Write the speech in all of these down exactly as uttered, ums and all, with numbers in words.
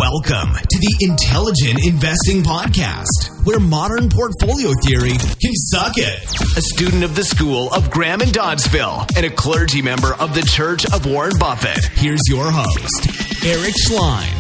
Welcome to the Intelligent Investing Podcast, where modern portfolio theory can suck it. A student of the School of Graham and Doddsville and a clergy member of the Church of Warren Buffett. Here's your host, Eric Schleien.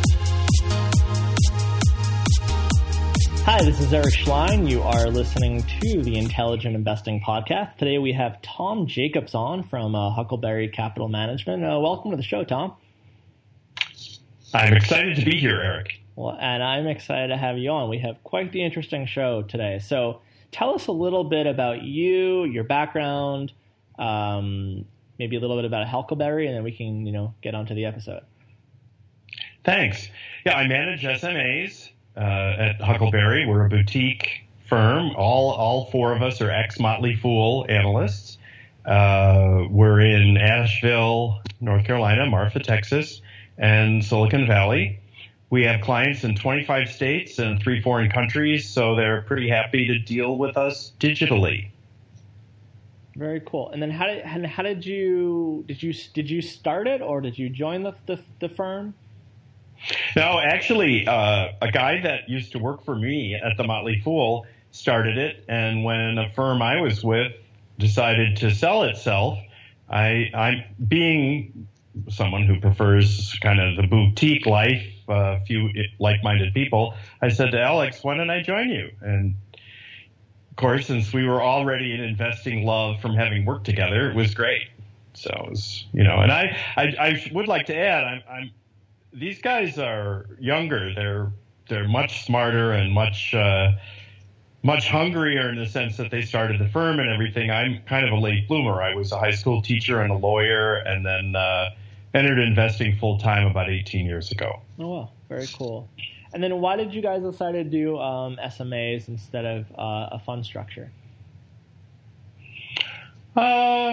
Hi, this is Eric Schleien. You are listening to the Intelligent Investing Podcast. Today we have Tom Jacobs on from uh, Huckleberry Capital Management. Uh, welcome to the show, Tom. I'm excited to be here, Eric. Well, and I'm excited to have you on. We have quite the interesting show today. So tell us a little bit about you, your background, um, maybe a little bit about Huckleberry, and then we can, you know, get on to the episode. Thanks. Yeah, I manage S M As uh, at Huckleberry. We're a boutique firm. All all four of us are ex-Motley Fool analysts. Uh, we're in Asheville, North Carolina, Marfa, Texas, and Silicon Valley. We have clients in twenty-five states and three foreign countries, so they're pretty happy to deal with us digitally. Very cool. And then how did and how did you did you did you start it or did you join the the, the firm? No, actually, uh, a guy that used to work for me at the Motley Fool started it, and when a firm I was with decided to sell itself, I I'm being someone who prefers kind of the boutique life, a uh, few like-minded people, I said to Alex, why don't I join you? And of course, since we were already in investing love from having worked together, it was great. So, it was, you know, and I, I, I would like to add, I'm, I'm, these guys are younger. They're, they're much smarter and much, uh, much hungrier in the sense that they started the firm and everything. I'm kind of a late bloomer. I was a high school teacher and a lawyer, and then uh, entered investing full time about eighteen years ago. Oh, wow. Very cool. And then why did you guys decide to do um, S M As instead of uh, a fund structure? Uh,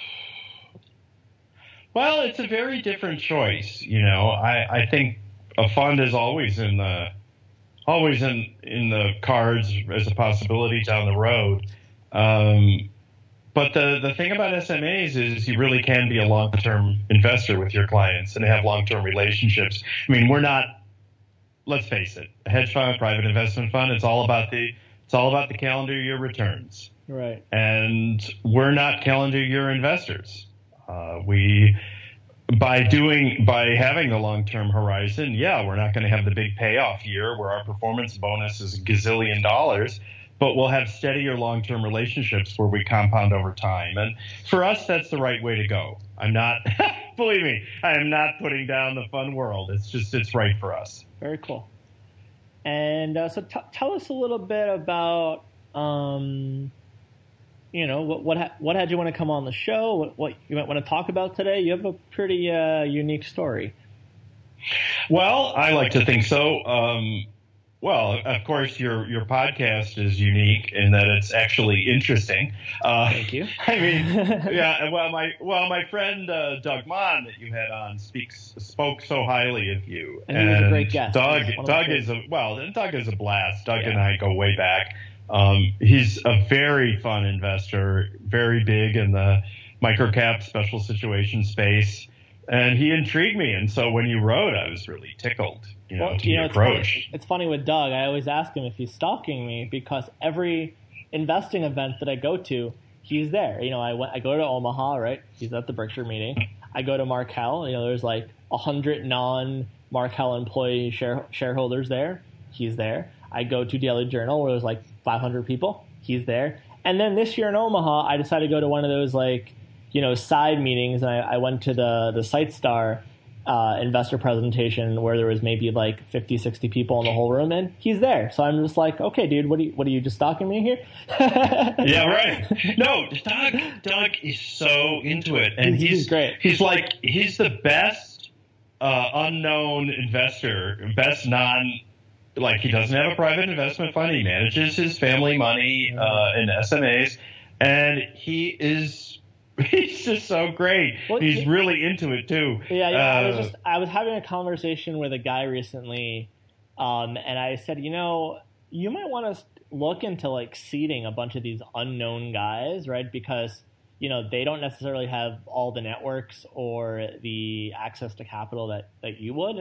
well, it's a very different choice. You know, I, I think a fund is always in the always in, in the cards as a possibility down the road. Um, but the, the thing about S M As is you really can be a long-term investor with your clients and have long-term relationships. I mean, we're not, let's face it, a hedge fund, private investment fund, it's all about the, it's all about the calendar year returns. Right. And we're not calendar year investors. Uh, we, By doing, by having the long-term horizon, yeah, we're not going to have the big payoff year where our performance bonus is a gazillion dollars, but we'll have steadier long-term relationships where we compound over time. And for us, that's the right way to go. I'm not, believe me, I am not putting down the fun world. It's just, it's right for us. Very cool. And uh, so t- tell us a little bit about, um, you know, what what, ha- what had you want to come on the show? What, what you might want to talk about today? You have a pretty uh, unique story. Well, I like to think so. Um, well, of course, your your podcast is unique in that it's actually interesting. Uh, Thank you. I mean, yeah. Well, my well, my friend uh, Doug Mon that you had on speaks spoke so highly of you, and he was a great guest. Doug, Doug is a well, Doug is a blast. Doug yeah. and I go way back. Um, he's a very fun investor, very big in the microcap special situation space, and he intrigued me. And so when you wrote, I was really tickled, you know, well, to you your know, it's approach. Funny, it's funny with Doug. I always ask him if he's stalking me because every investing event that I go to, he's there. You know, I went, I go to Omaha, right? He's at the Berkshire meeting. I go to Markel. You know, there's like a hundred non-Markel employee share, shareholders there. He's there. I go to Daily Journal where there's like five hundred people. He's there. And then this year in Omaha, I decided to go to one of those like, you know, side meetings. And I, I went to the, the SiteStar uh, investor presentation where there was maybe like fifty, sixty people in the whole room. And he's there. So I'm just like, okay, dude, what are you, what are you just stalking me here? Yeah, right. No, Doug, Doug is so into it. And he's, he's, he's great. He's like, he's the best uh, unknown investor, best non Like, he doesn't have a private investment fund. He manages his family money uh, in S M As, and he is he's just so great. Well, he's yeah. really into it too. Yeah, yeah. Uh, I was just I was having a conversation with a guy recently, um, and I said, you know, you might want to look into like seeding a bunch of these unknown guys, right? Because you know they don't necessarily have all the networks or the access to capital that that you would, and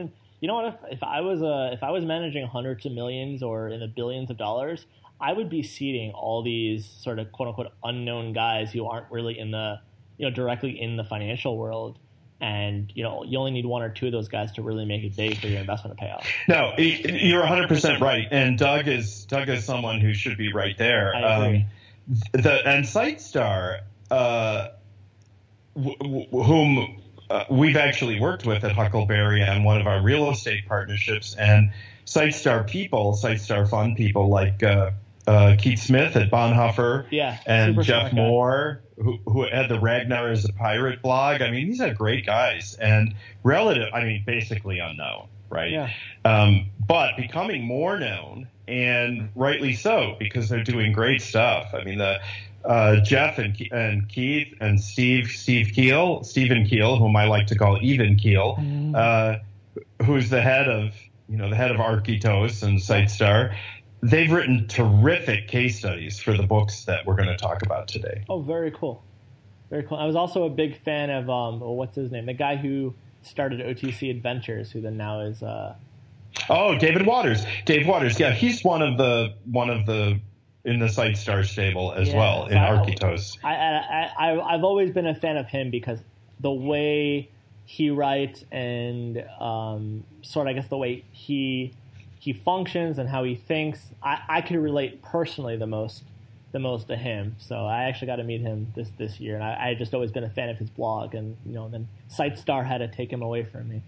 you know what? If, if I was uh, if I was managing hundreds of millions or in the billions of dollars, I would be seeding all these sort of quote unquote unknown guys who aren't really in the, you know, directly in the financial world. And, you know, you only need one or two of those guys to really make it big for your investment to pay off. No, you're one hundred percent right. And Doug is Doug is someone who should be right there. I agree. Um, the, and Sightstar, uh, w- w- whom uh, we've actually worked with at Huckleberry on one of our real estate partnerships, and Sightstar people, Sightstar fund people like uh, uh, Keith Smith at Bonhoeffer, yeah, and Jeff Moore, who, who had the Ragnar is a Pirate blog. I mean, these are great guys and relative, I mean, basically unknown, right? Yeah. Um, but becoming more known, and rightly so, because they're doing great stuff. I mean, the uh, Jeff and, and Keith and Steve, Steve Keel, Stephen Keel, whom I like to call Even Keel, mm. uh, who's the head of, you know, the head of Architos and Sightstar. They've written terrific case studies for the books that we're going to talk about today. Oh, very cool. Very cool. I was also a big fan of, um, well, what's his name? The guy who started O T C Adventures, who then now is... Uh... Oh, David Waters. Dave Waters. Yeah, he's one of the, one of the, in the Sightstar stable as yeah, well, in I, Architos. I, I, I, I've always been a fan of him because the way he writes and um, sort of, I guess, the way he... he functions and how he thinks, I, I could relate personally the most the most to him. So I actually got to meet him this, this year, and I, I just always been a fan of his blog, and you know, then Sightstar had to take him away from me.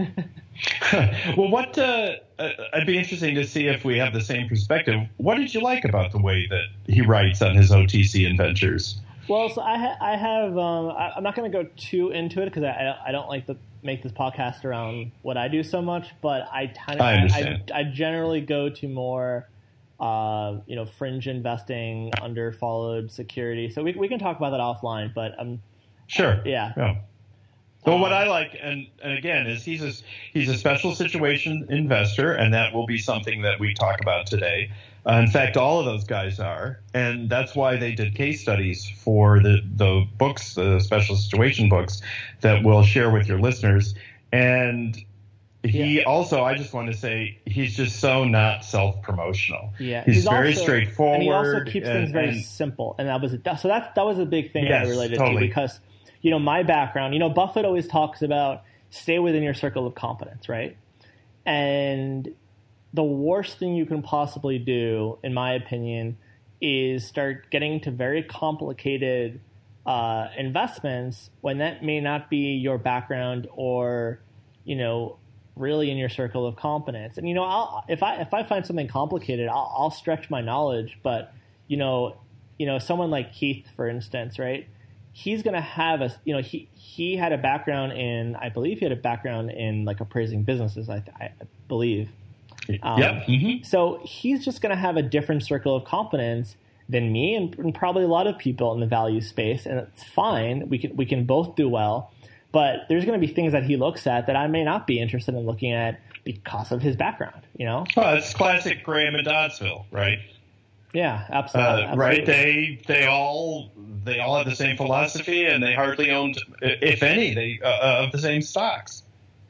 Well, what uh, I'd be interesting to see if we have the same perspective. What did you like about the way that he writes on his O T C adventures? Well, so I, ha- I have um, I, I'm not going to go too into it because I, I don't like to make this podcast around what I do so much, but I kind of I, I, I generally go to more uh, you know, fringe investing, under followed security. So we we can talk about that offline, but um sure uh, yeah. yeah. Well, what I like, and, and again, is he's a, he's a special situation investor, and that will be something that we talk about today. Uh, in fact, all of those guys are, and that's why they did case studies for the, the books, the special situation books that we'll share with your listeners. And he yeah. also, I just want to say, he's just so not self-promotional. Yeah, he's, he's very also, straightforward. And he also keeps and, things very and, simple, and that was a, so that that was a big thing yes, I related totally. to because, you know, my background, you know, Buffett always talks about stay within your circle of competence, right? And the worst thing you can possibly do, in my opinion, is start getting to very complicated uh, investments when that may not be your background or, you know, really in your circle of competence. And, you know, I'll, if I if I find something complicated, I'll, I'll stretch my knowledge. But, you know, you know, someone like Keith, for instance, right? He's going to have a, you know, he, he had a background in, I believe he had a background in like appraising businesses, I, I believe. Um, yeah. Mm-hmm. So he's just going to have a different circle of competence than me and, and probably a lot of people in the value space. And it's fine. We can, we can both do well, but there's going to be things that he looks at that I may not be interested in looking at because of his background, you know? Well, it's classic Graham and Doddsville, right? Yeah, absolutely. Uh, absolutely. Right. They, they all, they all have the same philosophy, and they hardly owned, if any, they, uh, of the same stocks.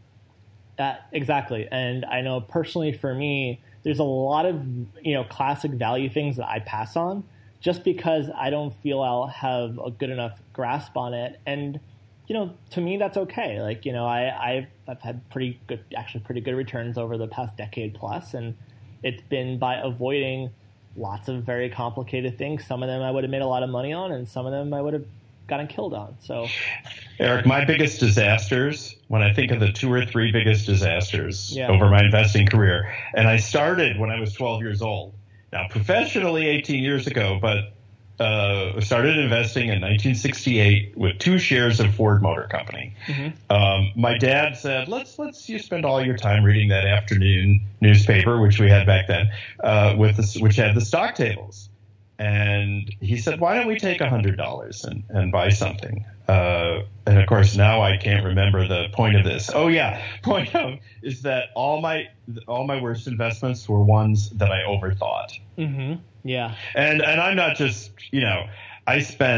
Uh, exactly. And I know personally for me, there's a lot of, you know, classic value things that I pass on just because I don't feel I'll have a good enough grasp on it. And, you know, to me, that's okay. Like, you know, I, I've, I've had pretty good, actually pretty good returns over the past decade plus. And it's been by avoiding lots of very complicated things. Some of them I would have made a lot of money on, and some of them I would have gotten killed on. So, Eric, my biggest disasters, when I think of the two or three biggest disasters yeah. over my investing career, and I started when I was twelve years old. Now, professionally eighteen years ago, but uh, started investing in nineteen sixty-eight with two shares of Ford Motor Company. Mm-hmm. Um, my dad said, let's let's you spend all your time reading that afternoon newspaper, which we had back then, uh, with the, which had the stock tables. And he said, why don't we take one hundred dollars and, and buy something? Uh, and, of course, now I can't remember the point of this. Oh, yeah. Point of is that all my all my worst investments were ones that I overthought. Mm-hmm. Yeah. And and I'm not just, you know, I spent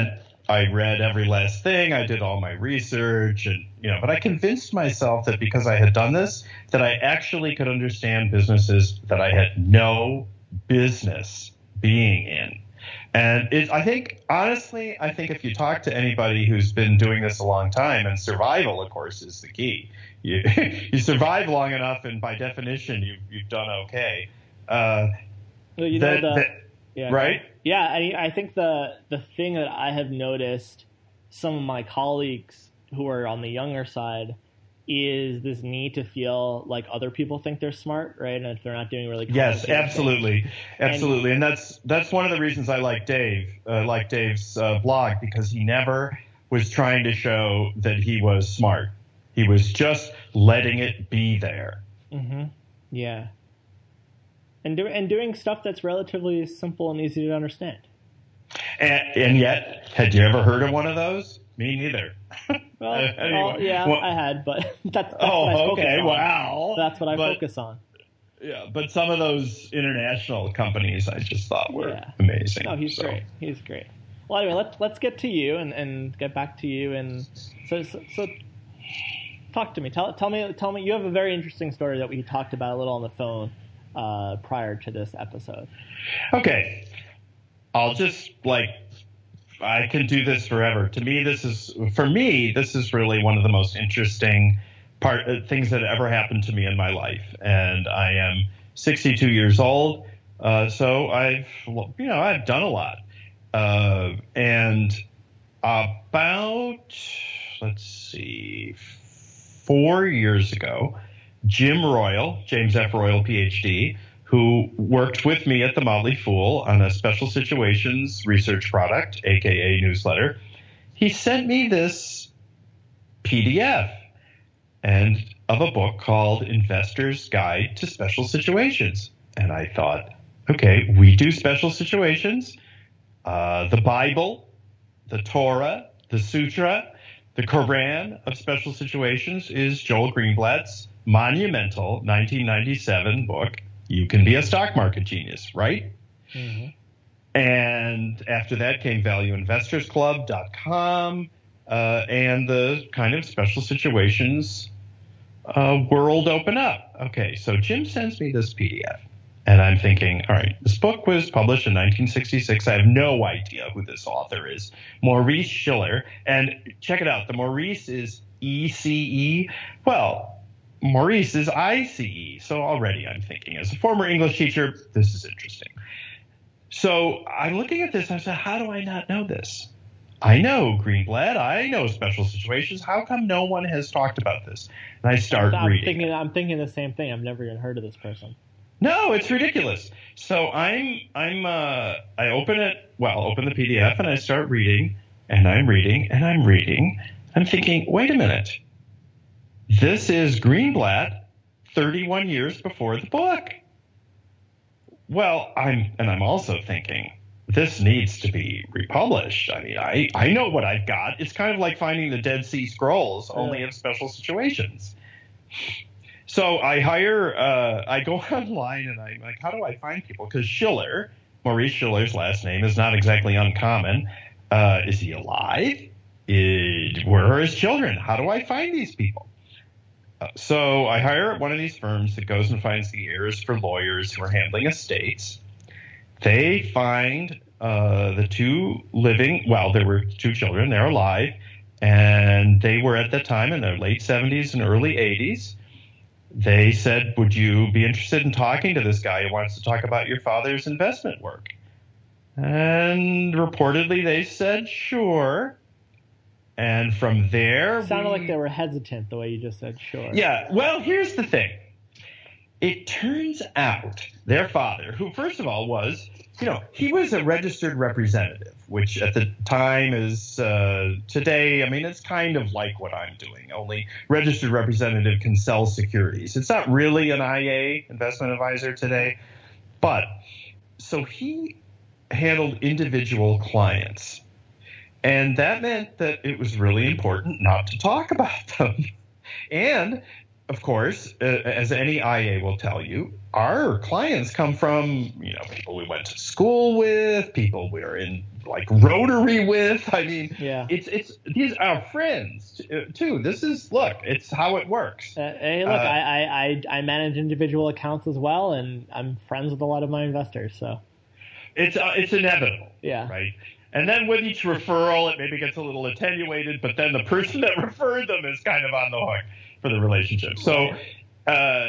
I read every last thing. I did all my research, and you know, but I convinced myself that because I had done this, that I actually could understand businesses that I had no business being in. And it, I think, honestly, I think if you talk to anybody who's been doing this a long time, and survival, of course, is the key. You, you survive long enough, and by definition, you've, you've done okay. Uh, well, you know, that, the, that, yeah, right? Yeah, I, I think the the thing that I have noticed some of my colleagues who are on the younger side is this need to feel like other people think they're smart, right? And if they're not doing really yes, absolutely, things. absolutely, and, and that's that's one of the reasons I like Dave, uh, like Dave's uh, blog, because he never was trying to show that he was smart. He was just letting it be there. Mm-hmm. Yeah, and do, and doing stuff that's relatively simple and easy to understand. And, and yet, had you ever heard of one of those? Me neither. Well, uh, anyway. well yeah, well, I had, but that's, that's oh, what I focus okay, on. wow. That's what I but, focus on. Yeah, but some of those international companies I just thought were yeah. amazing. No, he's so. great. He's great. Well, anyway, let's let's get to you and, and get back to you. And so, so, so talk to me. Tell tell me tell me. You have a very interesting story that we talked about a little on the phone uh, prior to this episode. Okay, I'll just like. I can do this forever. To me, this is for me. This is really one of the most interesting part uh, things that ever happened to me in my life. And I am sixty-two years old, uh, so I've you know I've done a lot. Uh, and about let's see, four years ago, Jim Royal, James F. Royal, P H D, who worked with me at the Motley Fool on a special situations research product, a k a newsletter. He sent me this P D F and of a book called Investor's Guide to Special Situations. And I thought, okay, we do special situations. Uh, the Bible, the Torah, the Sutra, the Quran of special situations is Joel Greenblatt's monumental nineteen ninety-seven book, You Can Be a Stock Market Genius, right? Mm-hmm. And after that came value investors club dot com uh, and the kind of special situations uh, world open up. Okay, so Jim sends me this P D F, and I'm thinking, all right, this book was published in nineteen sixty-six. I have no idea who this author is. Maurice Schiller. And check it out. The Maurice is E C E. Well, Maurice is I C E. So already I'm thinking, as a former English teacher, this is interesting. So I'm looking at this and I said, how do I not know this? I know Greenblatt. I know special situations. How come no one has talked about this? And I start I'm reading. Thinking, I'm thinking the same thing. I've never even heard of this person. No, it's ridiculous. So I'm, I'm, uh, I open it, well, open the P D F and I start reading and I'm reading and I'm reading. I'm thinking, wait a minute. This is Greenblatt thirty-one years before the book. Well, I'm, and I'm also thinking, this needs to be republished. I mean, I, I know what I've got. It's kind of like finding the Dead Sea Scrolls, only in special situations. So I hire, uh, I go online and I'm like, how do I find people? Because Schiller, Maurice Schiller's last name is not exactly uncommon. Uh, is he alive? Is, where are his children? How do I find these people? Uh, so I hire one of these firms that goes and finds the heirs for lawyers who are handling estates. They find uh, the two living, well, there were two children, they're alive, and they were at that time in their late seventies and early eighties. They said, would you be interested in talking to this guy who wants to talk about your father's investment work? And reportedly they said, sure. And from there, it sounded we, like they were hesitant the way you just said, sure. Yeah. Well, here's the thing. It turns out their father, who first of all was, you know, he was a registered representative, which at the time is uh, today. I mean, it's kind of like what I'm doing, only registered representative can sell securities. It's not really an I A, investment advisor, today. But so he handled individual clients. And that meant that it was really important not to talk about them. And of course, uh, as any I A will tell you, our clients come from, you know, people we went to school with, people we're in like Rotary with. I mean, yeah. it's it's these are friends too. This is look, it's how it works. Uh, hey, look, uh, I, I I manage individual accounts as well, and I'm friends with a lot of my investors, so it's uh, it's inevitable. Yeah. Right. And then with each referral, it maybe gets a little attenuated, but then the person that referred them is kind of on the hook for the relationship. So, uh,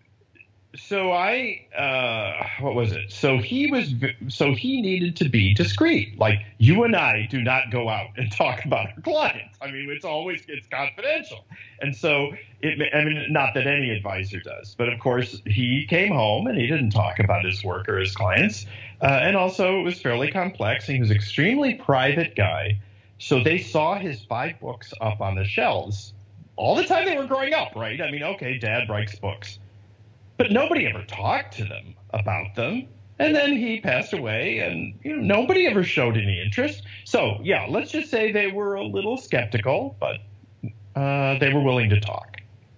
so I, uh, what was it? So he was, so he needed to be discreet. Like you and I do not go out and talk about our clients. I mean, it's always, it's confidential. And so it, I mean, not that any advisor does, but of course he came home and he didn't talk about his work or his clients. Uh, and also it was fairly complex, and he was an extremely private guy. So they saw his five books up on the shelves all the time they were growing up, right? I mean, okay, Dad writes books. But nobody ever talked to them about them. And then he passed away, and you know, nobody ever showed any interest. So, yeah, let's just say they were a little skeptical, but uh, they were willing to talk.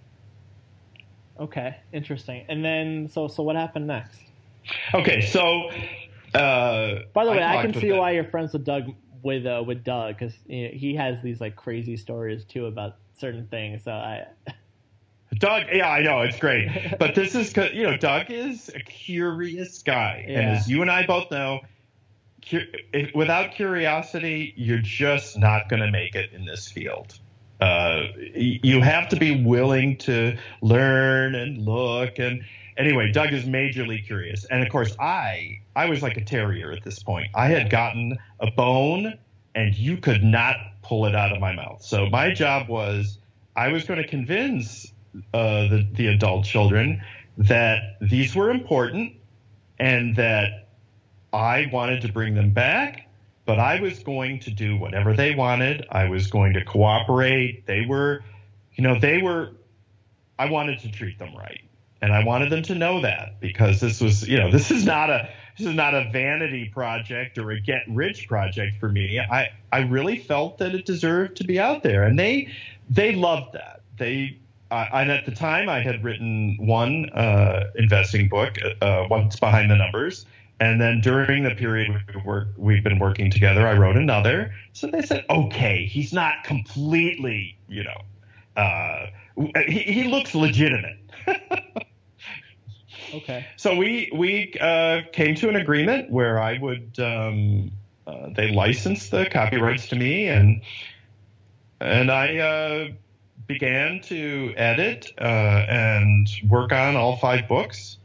Okay, interesting. And then, so so what happened next? Okay, so... Uh, By the way, I, I can see them. why you're friends with Doug with uh, with Doug because you know, he has these like crazy stories too about certain things. So I, Doug, yeah, I know it's great, but this is you know Doug is a curious guy, yeah. and as you and I both know, cu- if, without curiosity, you're just not going to make it in this field. Uh, you have to be willing to learn and look and. Anyway, Doug is majorly curious. And, of course, I I was like a terrier at this point. I had gotten a bone, and you could not pull it out of my mouth. So my job was I was going to convince uh, the, the adult children that these were important and that I wanted to bring them back, but I was going to do whatever they wanted. I was going to cooperate. They were, you know, they were – I wanted to treat them right. And I wanted them to know that because this was, you know, this is not a this is not a vanity project or a get rich project for me. I, I really felt that it deserved to be out there, and they they loved that. They uh, and at the time I had written one uh, investing book, uh, What's Behind the Numbers, and then during the period we were, we've been working together, I wrote another. So they said, okay, he's not completely, you know, uh, he, he looks legitimate. Okay. So we we uh, came to an agreement where I would um, uh, they licensed the copyrights to me, and and I uh, began to edit uh, and work on all five books,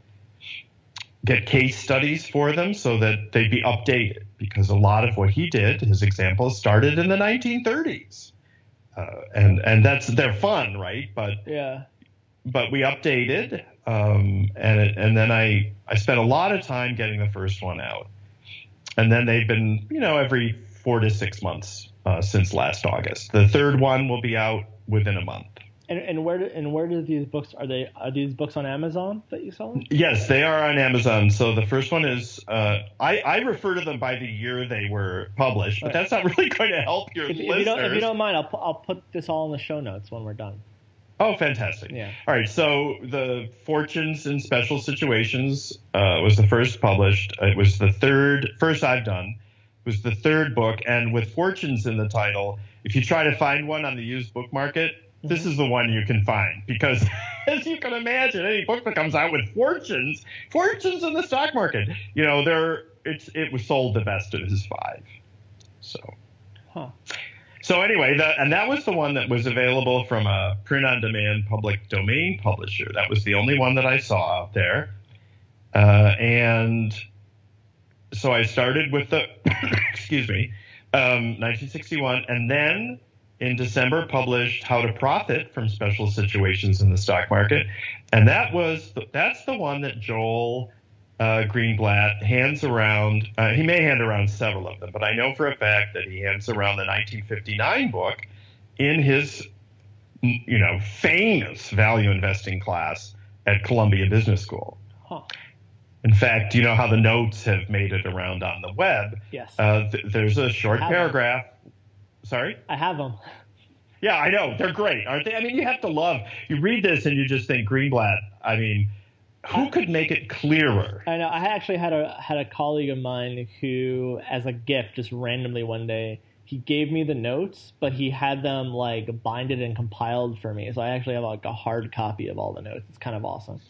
get case studies for them so that they'd be updated, because a lot of what he did, his examples, started in the nineteen thirties, uh, and and that's they're fun, right? But yeah. But we updated, um, and it, and then I, I spent a lot of time getting the first one out. And then they've been, you know, every four to six months uh, since last August. The third one will be out within a month. And, and where do, and where do these books are they are these books on Amazon that you sell them? Yes, they are on Amazon. So the first one is uh, I, I refer to them by the year they were published, but right. That's not really going to help your if, listeners. If you, don't, if you don't mind, I'll I'll put this all in the show notes when we're done. Oh, fantastic. Yeah. All right. So the Fortunes in Special Situations uh, was the first published. It was the third, first I've done. It was the third book. And with Fortunes in the title, if you try to find one on the used book market, mm-hmm. this is the one you can find. Because as you can imagine, any book that comes out with fortunes, fortunes in the stock market, you know, they're, it's, it was sold the best of his five. So. Huh. So anyway, that, and that was the one that was available from a print-on-demand public domain publisher. That was the only one that I saw out there. Uh, and so I started with the, excuse me, um, nineteen sixty-one, and then in December published How to Profit from Special Situations in the Stock Market. And that was the, that's the one that Joel Uh, Greenblatt hands around. Uh, he may hand around several of them, but I know for a fact that he hands around the nineteen fifty-nine book in his, you know, famous value investing class at Columbia Business School. Huh. In fact, you know how the notes have made it around on the web? Yes. Uh, th- there's a short paragraph. Them. Sorry? I have them. Yeah, I know. They're great, aren't they? I mean, you have to love, you read this and you just think Greenblatt, I mean, who could make it clearer? I know. I actually had a had a colleague of mine who, as a gift, just randomly one day, he gave me the notes, but he had them like binded and compiled for me. So I actually have like a hard copy of all the notes. It's kind of awesome.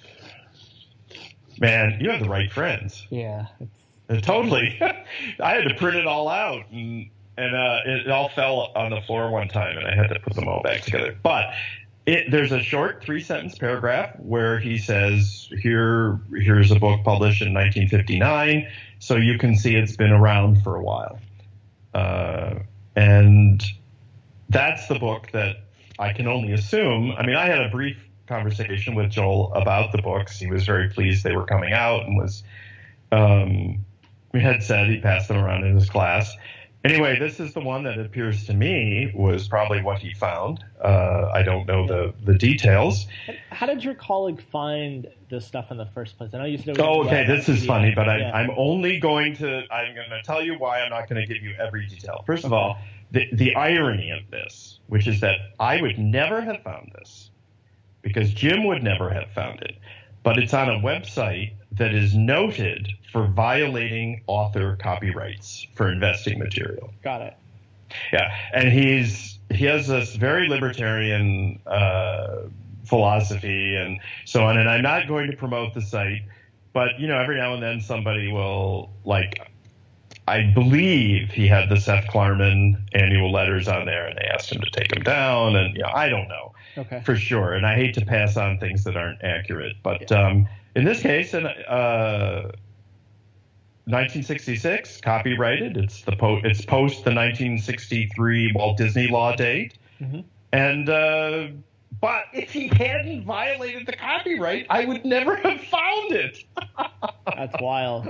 Man, you have the right friends. Yeah. It's... Uh, totally. I had to print it all out, and, and uh, it all fell on the floor one time, and I had to put them all back together. But it, there's a short three-sentence paragraph where he says, "Here, here's a book published in nineteen fifty-nine, so you can see it's been around for a while." Uh, and that's the book that I can only assume. I mean, I had a brief conversation with Joel about the books. He was very pleased they were coming out and was, um, we had said he passed them around in his class. Anyway, this is the one that appears to me was probably what he found. Uh, I don't know the, the details. How did your colleague find this stuff in the first place? I know you said it was Oh, okay, this is funny, but I, yeah. I'm only going to, I'm going to tell you why I'm not going to give you every detail. First of all, the, the irony of this, which is that I would never have found this because Jim would never have found it, but it's on a website that is noted for violating author copyrights for investing material. Got it. Yeah, and he's he has this very libertarian uh, philosophy and so on, and I'm not going to promote the site, but, you know, every now and then somebody will, like, I believe he had the Seth Klarman annual letters on there, and they asked him to take them down, and, you know, I don't know okay. for sure, and I hate to pass on things that aren't accurate, but um, in this case, in, uh, nineteen sixty-six, copyrighted. It's the po- it's post the nineteen sixty-three Walt Disney law date, mm-hmm. and uh, but if he hadn't violated the copyright, I would never have found it. That's wild.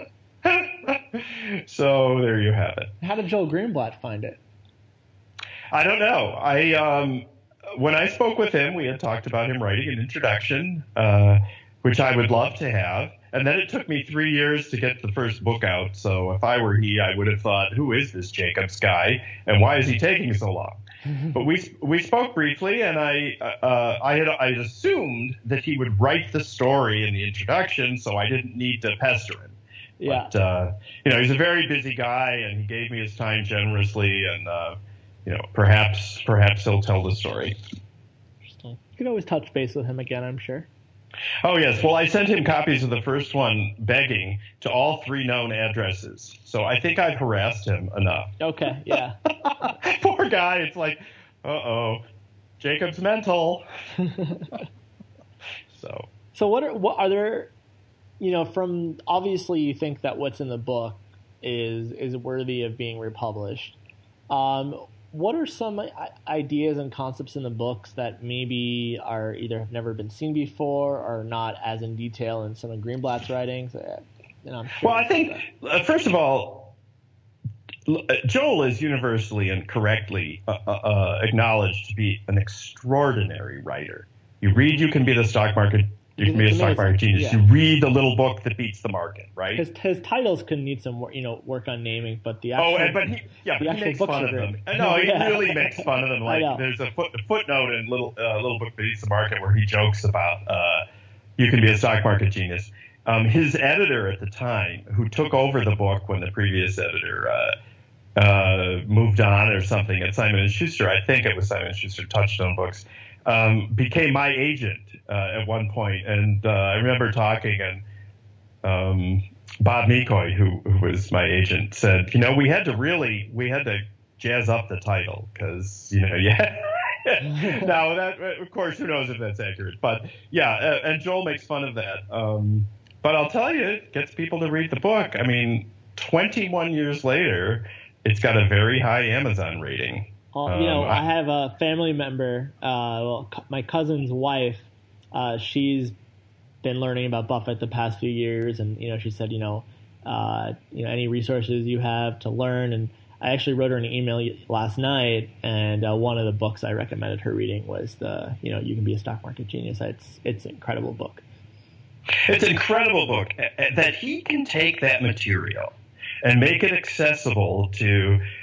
So there you have it. How did Joel Greenblatt find it? I don't know. I um, when I spoke with him, we had talked about him writing an introduction, uh, which I would love to have. And then it took me three years to get the first book out. So if I were he, I would have thought, who is this Jacobs guy, and why is he taking so long? But we we spoke briefly, and I uh, I had I had assumed that he would write the story in the introduction, so I didn't need to pester him. Yeah. But uh, you know, he's a very busy guy, and he gave me his time generously, and uh, you know, perhaps perhaps he'll tell the story. Interesting. You could always touch base with him again, I'm sure. Oh, yes. Well, I sent him copies of the first one begging to all three known addresses. So I think I've harassed him enough. Okay, yeah. Poor guy. It's like, uh-oh, Jacob's mental. so. So what are, what are there, you know, from, obviously you think that what's in the book is is worthy of being republished. Um What are some ideas and concepts in the books that maybe are either have never been seen before or not as in detail in some of Greenblatt's writings? You know, well, I think, uh, first of all, Joel is universally and correctly uh, uh, acknowledged to be an extraordinary writer. You read, you can be the stock market. You can be a stock market genius. Yeah. You read the little book that beats the market, right? His, his titles could need some, you know, work on naming, but the actual, oh, and, but he, yeah, the but he makes books fun are of them. great. No, he Yeah. really makes fun of them. Like there's a, foot, a footnote in little uh, little book that beats the market where he jokes about uh, you can be a stock market genius. Um, his editor at the time, who took over the book when the previous editor uh, uh, moved on or something at Simon and Schuster, I think it was Simon and Schuster Touchstone Books, um, became my agent uh, at one point. And uh, I remember talking, and um, Bob Mikoy, who, who was my agent, said, you know, we had to really, we had to jazz up the title because, you know, yeah. Now, that, of course, who knows if that's accurate. But, yeah, uh, and Joel makes fun of that. Um, but I'll tell you, it gets people to read the book. I mean, twenty-one years later, it's got a very high Amazon rating. Uh, you know, um, I, I have a family member, uh, well, my cousin's wife, uh, she's been learning about Buffett the past few years. And, you know, she said, you know, uh, you know, any resources you have to learn. And I actually wrote her an email last night, and uh, one of the books I recommended her reading was the, you know, You Can Be a Stock Market Genius. It's it's an incredible book. It's an incredible book that he can take that material and make it accessible to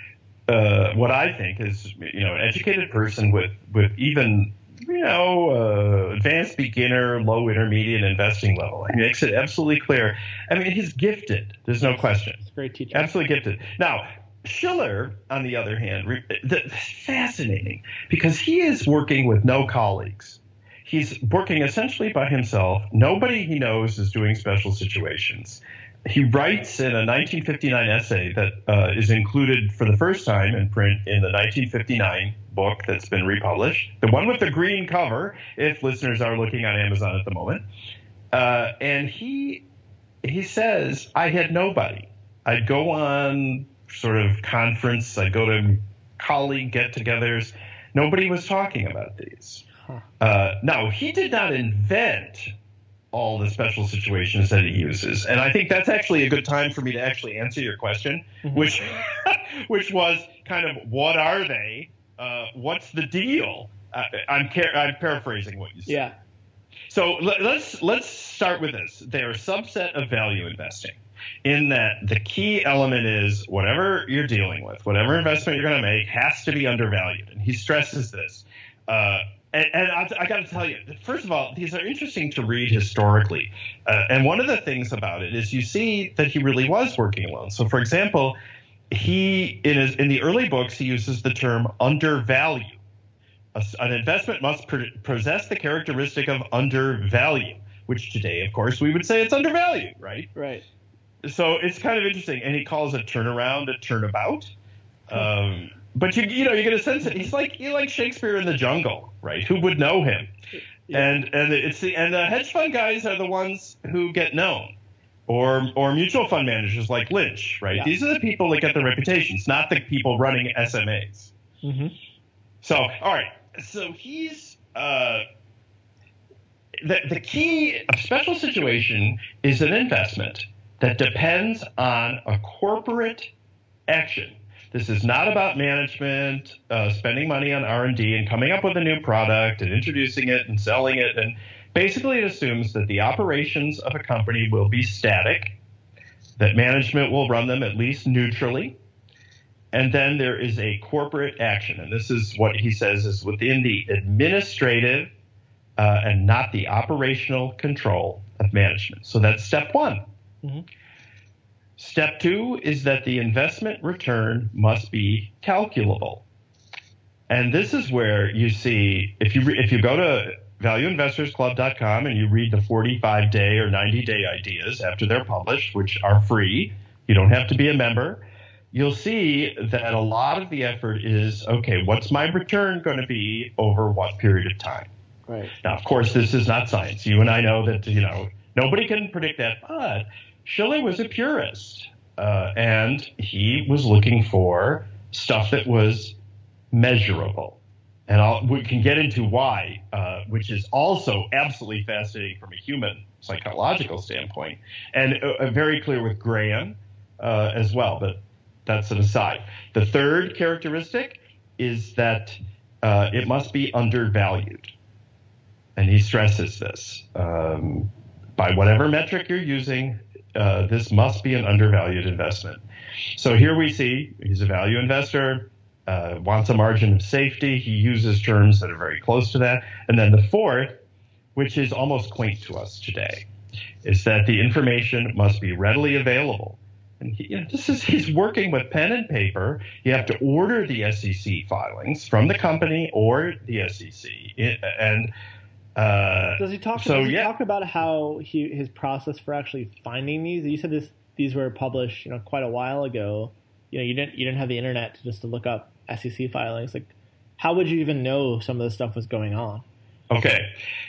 uh, what I think is, you know, an educated person with, with even, you know, uh, advanced beginner, low intermediate investing level. He makes it absolutely clear. I mean, he's gifted. There's no question. He's a great teacher. Absolutely gifted. Now, Shiller, on the other hand, re- the, fascinating because he is working with no colleagues. He's working essentially by himself. Nobody he knows is doing special situations. He writes in a nineteen fifty-nine essay that uh, is included for the first time in print in the nineteen fifty-nine book that's been republished, the one with the green cover, if listeners are looking on Amazon at the moment. Uh, and he he says, I had nobody. I'd go on sort of conference, I'd go to colleague get-togethers. Nobody was talking about these. Huh. Uh, now, he did not invent all the special situations that he uses. And I think that's actually a good time for me to actually answer your question, mm-hmm. which which was kind of, what are they? Uh, what's the deal? Uh, I'm, car- I'm paraphrasing what you said. Yeah. So let, let's let's start with this. They're a subset of value investing in that the key element is whatever you're dealing with, whatever investment you're going to make has to be undervalued. And he stresses this. Uh, And, and I, I got to tell you, first of all, these are interesting to read historically. Uh, and one of the things about it is you see that he really was working alone. So, for example, he in his in the early books, he uses the term undervalue. A, an investment must pre- possess the characteristic of undervalue, which today, of course, we would say it's undervalued, right? Right. So it's kind of interesting. And he calls a turnaround a turnabout. Um But you you know you get a sense that he's like he like Shakespeare in the Jungle, right? Who would know him? Yeah. And and it's the and the hedge fund guys are the ones who get known, or or mutual fund managers like Lynch, right? Yeah. These are the people that get the reputations, not the people running S M As. Mm-hmm. So all right, so he's uh, the the key a special situation is an investment that depends on a corporate action. This is not about management uh, spending money on R and D and coming up with a new product and introducing it and selling it. And basically it assumes that the operations of a company will be static, that management will run them at least neutrally, and then there is a corporate action. And this is what he says is within the administrative uh, and not the operational control of management. So that's step one. Mm-hmm. Step two is that the investment return must be calculable. And this is where you see, if you re- if you go to value investors club dot com and you read the forty-five day or ninety day ideas after they're published, which are free, you don't have to be a member, you'll see that a lot of the effort is, okay, what's my return going to be over what period of time? Right. Now, of course, this is not science. You and I know that, you know, nobody can predict that, but Shiller was a purist, uh, and he was looking for stuff that was measurable. And I'll, we can get into why, uh, which is also absolutely fascinating from a human psychological standpoint, and uh, very clear with Graham uh, as well, but that's an aside. The third characteristic is that uh, it must be undervalued, and he stresses this. Um, by whatever metric you're using, Uh, this must be an undervalued investment. So here we see he's a value investor, uh, wants a margin of safety. He uses terms that are very close to that. And then the fourth, which is almost quaint to us today, is that the information must be readily available. And he, you know, this is he's working with pen and paper. You have to order the S E C filings from the company or the S E C, and Uh, does he talk? So, does he yeah. talk about how he his process for actually finding these? You said this these were published, you know, quite a while ago. You know, you didn't you didn't have the internet to just to look up S E C filings. Like, how would you even know some of this stuff was going on? Okay,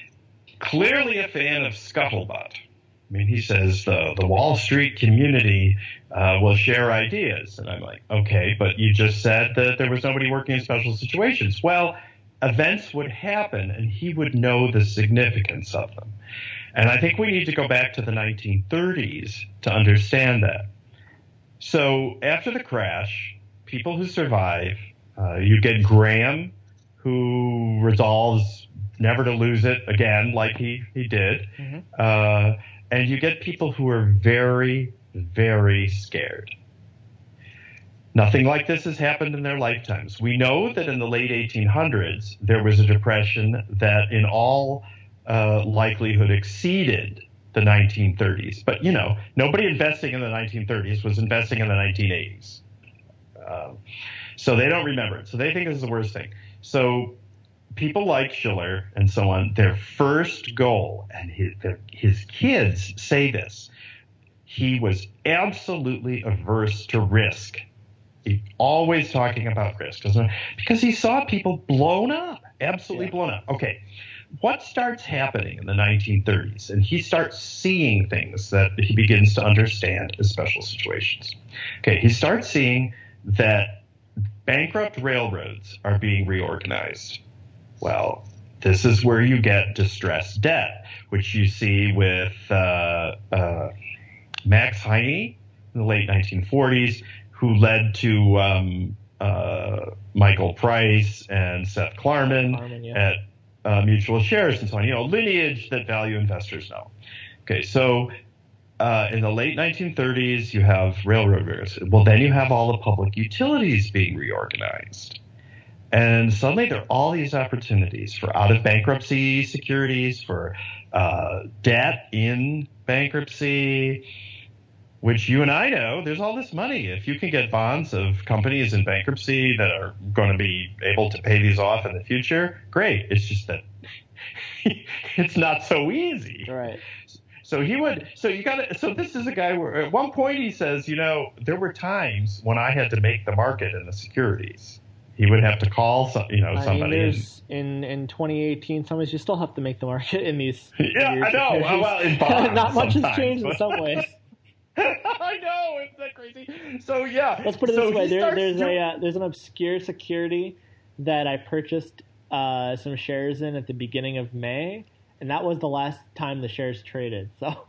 clearly a fan of scuttlebutt. I mean, he says the the Wall Street community uh, will share ideas, and I'm like, okay, but you just said that there was nobody working in special situations. Well, events would happen, and he would know the significance of them. And I think we need to go back to the nineteen thirties to understand that. So after the crash, people who survive, uh, you get Graham, who resolves never to lose it again like he, he did. Mm-hmm. Uh, and you get people who are very, very scared. Nothing like this has happened in their lifetimes. We know that in the late eighteen hundreds, there was a depression that in all uh, likelihood exceeded the nineteen thirties. But, you know, nobody investing in the nineteen thirties was investing in the nineteen eighties. Um, so they don't remember it. So they think this is the worst thing. So people like Shiller and so on, their first goal, and his, their, his kids say this, he was absolutely averse to risk. He always talking about risk, doesn't he? Because he saw people blown up, absolutely yeah. blown up. Okay, what starts happening in the nineteen thirties? And he starts seeing things that he begins to understand as special situations. Okay, he starts seeing that bankrupt railroads are being reorganized. Well, this is where you get distressed debt, which you see with uh, uh, Max Heine in the late nineteen forties, who led to um, uh, Michael Price and Seth Klarman, Klarman yeah. at uh, Mutual Shares and so on. You know, lineage that value investors know. Okay, so uh, in the late nineteen thirties, you have railroad railroads. Well, then you have all the public utilities being reorganized. And suddenly there are all these opportunities for out-of-bankruptcy securities, for uh, debt in bankruptcy, which you and I know there's all this money. If you can get bonds of companies in bankruptcy that are going to be able to pay these off in the future, great. It's just that it's not so easy. Right. So he would, so you got to, so this is a guy where at one point he says, you know, there were times when I had to make the market in the securities. He would have to call, some, you know, I somebody. mean, there's, in in twenty eighteen, sometimes you still have to make the market in these. Yeah, I know. Securities. Well, in bonds, not much has changed in some ways. I know, isn't that crazy? So yeah, let's put it so this way: there, there's doing... a uh, there's an obscure security that I purchased uh, some shares in at the beginning of May, and that was the last time the shares traded. So.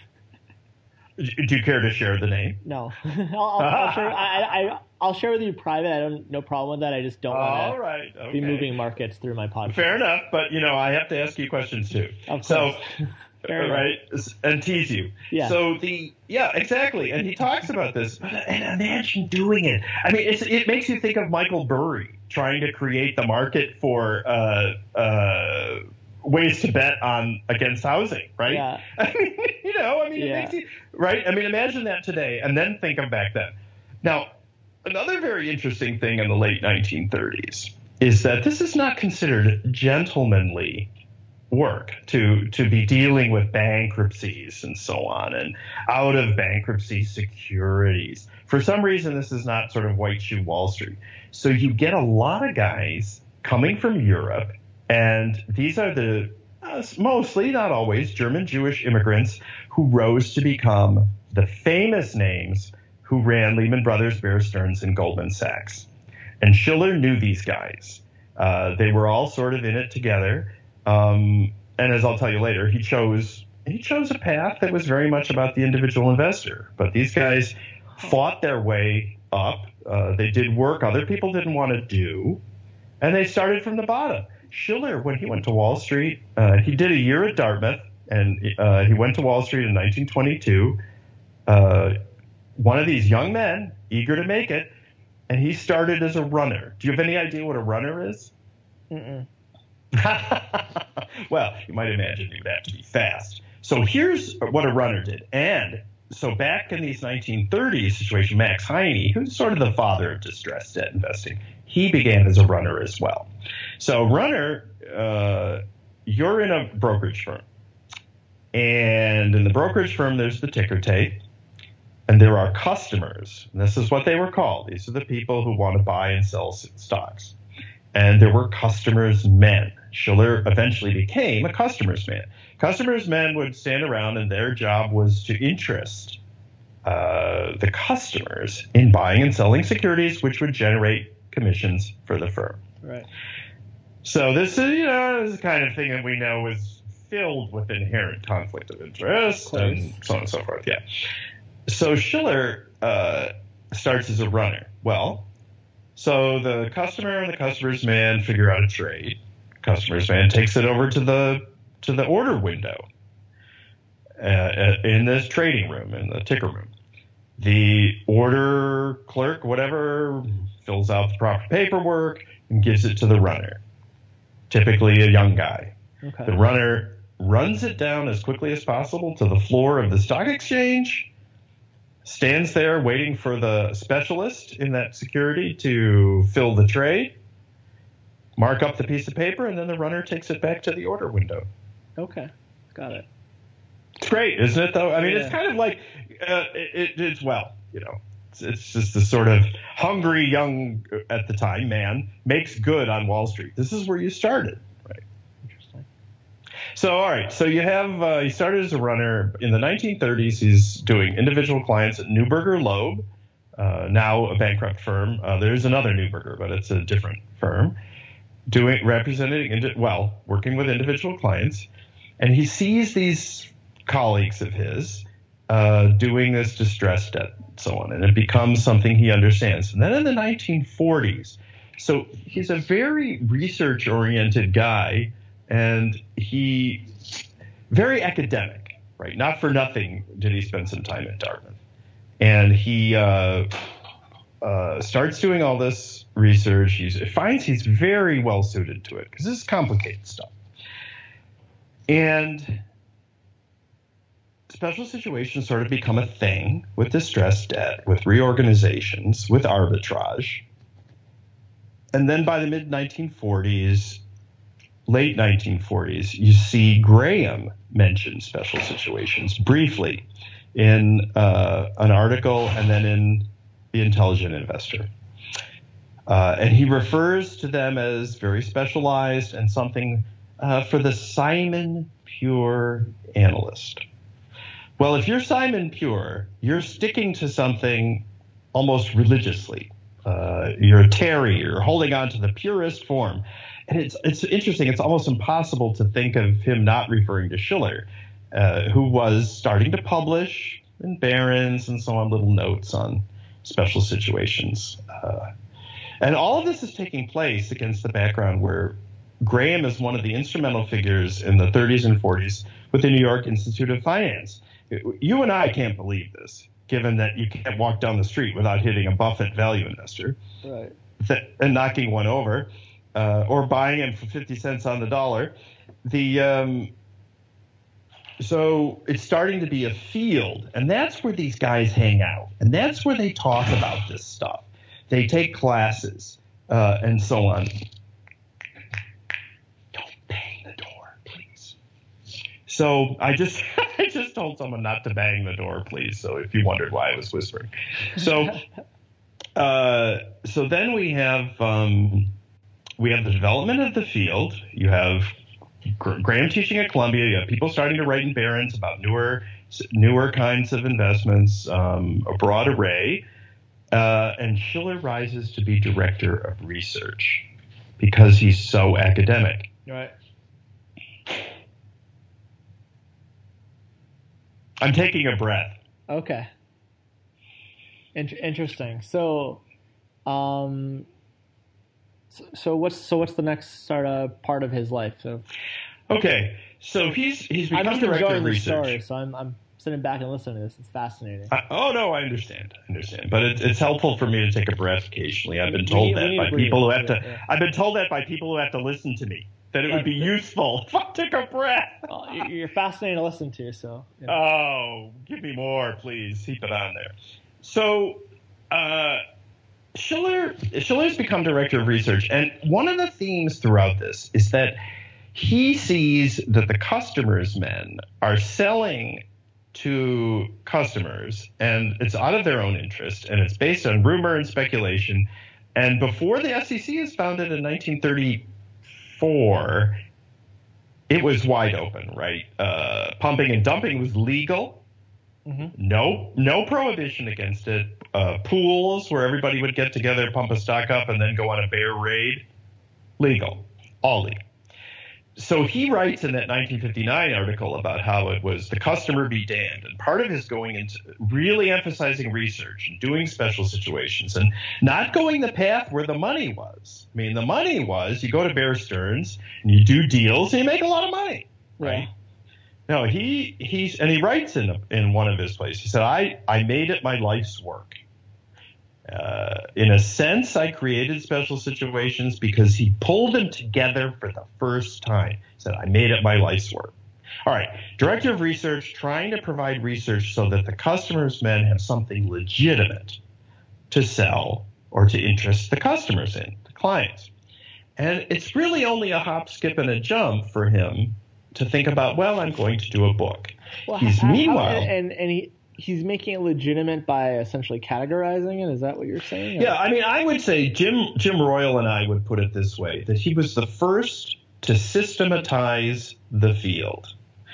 Do you care to share the name? No, I'll, I'll, I'll share. I, I I'll share with you private. I don't no problem with that. I just don't want to right. okay. be moving markets through my podcast. Fair enough, but you know I have to ask you questions too. Of course. So, Fair right, enough. And tease you. Yeah. So the yeah exactly, and he talks about this. And imagine doing it. I mean, it's, it makes you think of Michael Burry trying to create the market for. Uh, uh, ways to bet on against housing, right? Yeah. I mean, you know, I mean, yeah. it makes you, right? I mean, imagine that today and then think of back then. Now, another very interesting thing in the late nineteen thirties is that this is not considered gentlemanly work to, to be dealing with bankruptcies and so on and out of bankruptcy securities. For some reason, this is not sort of white shoe Wall Street. So you get a lot of guys coming from Europe. And these are the uh, mostly, not always, German Jewish immigrants who rose to become the famous names who ran Lehman Brothers, Bear Stearns, and Goldman Sachs. And Shiller knew these guys. Uh, they were all sort of in it together. Um, and as I'll tell you later, he chose he chose a path that was very much about the individual investor. But these guys fought their way up. Uh, they did work other people didn't want to do. And they started from the bottom. Shiller, when he went to Wall Street, uh, he did a year at Dartmouth, and uh, he went to Wall Street in nineteen twenty-two. Uh, one of these young men, eager to make it, and he started as a runner. Do you have any idea what a runner is? Mm-mm. Well, you might imagine you would have to be fast. So here's what a runner did. And so back in these nineteen thirties situation, Max Heine, who's sort of the father of distressed debt investing, he began as a runner as well. So runner, uh, you're in a brokerage firm. And in the brokerage firm, there's the ticker tape. And there are customers. And this is what they were called. These are the people who want to buy and sell stocks. And there were customers men. Shiller eventually became a customers man. Customers men would stand around, and their job was to interest uh, the customers in buying and selling securities, which would generate commissions for the firm. Right. So this is, you know, this is the kind of thing that we know is filled with inherent conflict of interest and so on and so forth. Yeah. So Shiller uh, starts as a runner. Well, so the customer and the customer's man figure out a trade. Customer's man takes it over to the to the order window uh, in this trading room, in the ticker room. The order clerk, whatever, fills out the proper paperwork and gives it to the runner, typically a young guy. Okay. The runner runs it down as quickly as possible to the floor of the stock exchange, stands there waiting for the specialist in that security to fill the trade, mark up the piece of paper, and then the runner takes it back to the order window. Okay, got it. It's great, isn't it, though? I mean, Yeah. it's kind of like, uh, it, it, it's, well, you know, it's, it's just the sort of hungry young, at the time, man makes good on Wall Street. This is where you started, right? Interesting. So, all right. So you have, uh, he started as a runner. In the nineteen thirties, he's doing individual clients at Neuberger Loeb, uh, now a bankrupt firm. Uh, there's another Neuberger, but it's a different firm, doing, representing, indi- well, working with individual clients. And he sees these colleagues of his uh, doing this distressed debt and so on, and it becomes something he understands. And then in the nineteen forties, so he's a very research-oriented guy, and he very academic, right? Not for nothing did he spend some time at Dartmouth. And he uh, uh, starts doing all this research. He finds he's very well suited to it because this is complicated stuff. And special situations sort of become a thing with distressed debt, with reorganizations, with arbitrage. And then by the mid nineteen forties, late nineteen forties, you see Graham mention special situations briefly in uh, an article and then in The Intelligent Investor. Uh, and he refers to them as very specialized and something uh, for the Simon Pure analyst. Well, if you're Simon Pure, you're sticking to something almost religiously. Uh, you're a Terry. You're holding on to the purest form. And it's it's interesting. It's almost impossible to think of him not referring to Schiller, uh, who was starting to publish in Barron's and so on little notes on special situations. Uh, and all of this is taking place against the background where Graham is one of the instrumental figures in the thirties and forties with the New York Institute of Finance. You and I can't believe this, given that you can't walk down the street without hitting a Buffett value investor, Right. th- and knocking one over, uh, or buying him for fifty cents on the dollar. The um, so it's starting to be a field, and that's where these guys hang out, and that's where they talk about this stuff. They take classes uh, and so on. So I just I just told someone not to bang the door, please. So if you wondered why I was whispering. So uh, so then we have um, we have the development of the field. You have Graham teaching at Columbia. You have people starting to write in Barron's about newer newer kinds of investments, um, a broad array. Uh, and Schiller rises to be director of research because he's so academic. Right. I'm taking a breath. Okay. In- interesting. So, um, so, so what's so what's the next sort of part of his life? So, okay, so he's he's become I'm just director enjoying of the research. story, so I'm I'm sitting back and listening to this. It's fascinating. I, oh no, I understand, I understand, but it, it's helpful for me to take a breath occasionally. I've been We told need- we that need by to breathe. people who have to. Yeah. I've been told that by people who have to listen to me. That it would be useful if I took a breath. Oh, you- you're fascinating to listen to. So, yeah. Oh, give me more, please. Keep it on there. So, uh, Schiller, Schiller's become director of research, and one of the themes throughout this is that he sees that the customers' men are selling to customers, and it's out of their own interest, and it's based on rumor and speculation. And before the S E C is founded in nineteen thirty-four, it was wide open, right? Uh, pumping and dumping was legal. Mm-hmm. No, no prohibition against it. Uh, pools where everybody would get together, pump a stock up, and then go on a bear raid. Legal. All legal. So he writes in that nineteen fifty-nine article about how it was the customer be damned. And part of his going into really emphasizing research and doing special situations and not going the path where the money was. I mean, the money was you go to Bear Stearns and you do deals and you make a lot of money, right? No, he he's and he writes in in one of his plays. He said, "I I made it my life's work. Uh, in a sense, I created special situations because he pulled them together for the first time." He said, "I made it my life's work." All right, director of research, trying to provide research so that the customers men have something legitimate to sell or to interest the customers in, the clients. And it's really only a hop, skip, and a jump for him to think about, well, I'm going to do a book. Well, he's how, meanwhile, how, and and he he's making it legitimate by essentially categorizing it. Is that what you're saying? Yeah, I mean, I would say Jim Jim Royal and I would put it this way: that he was the first to systematize the field.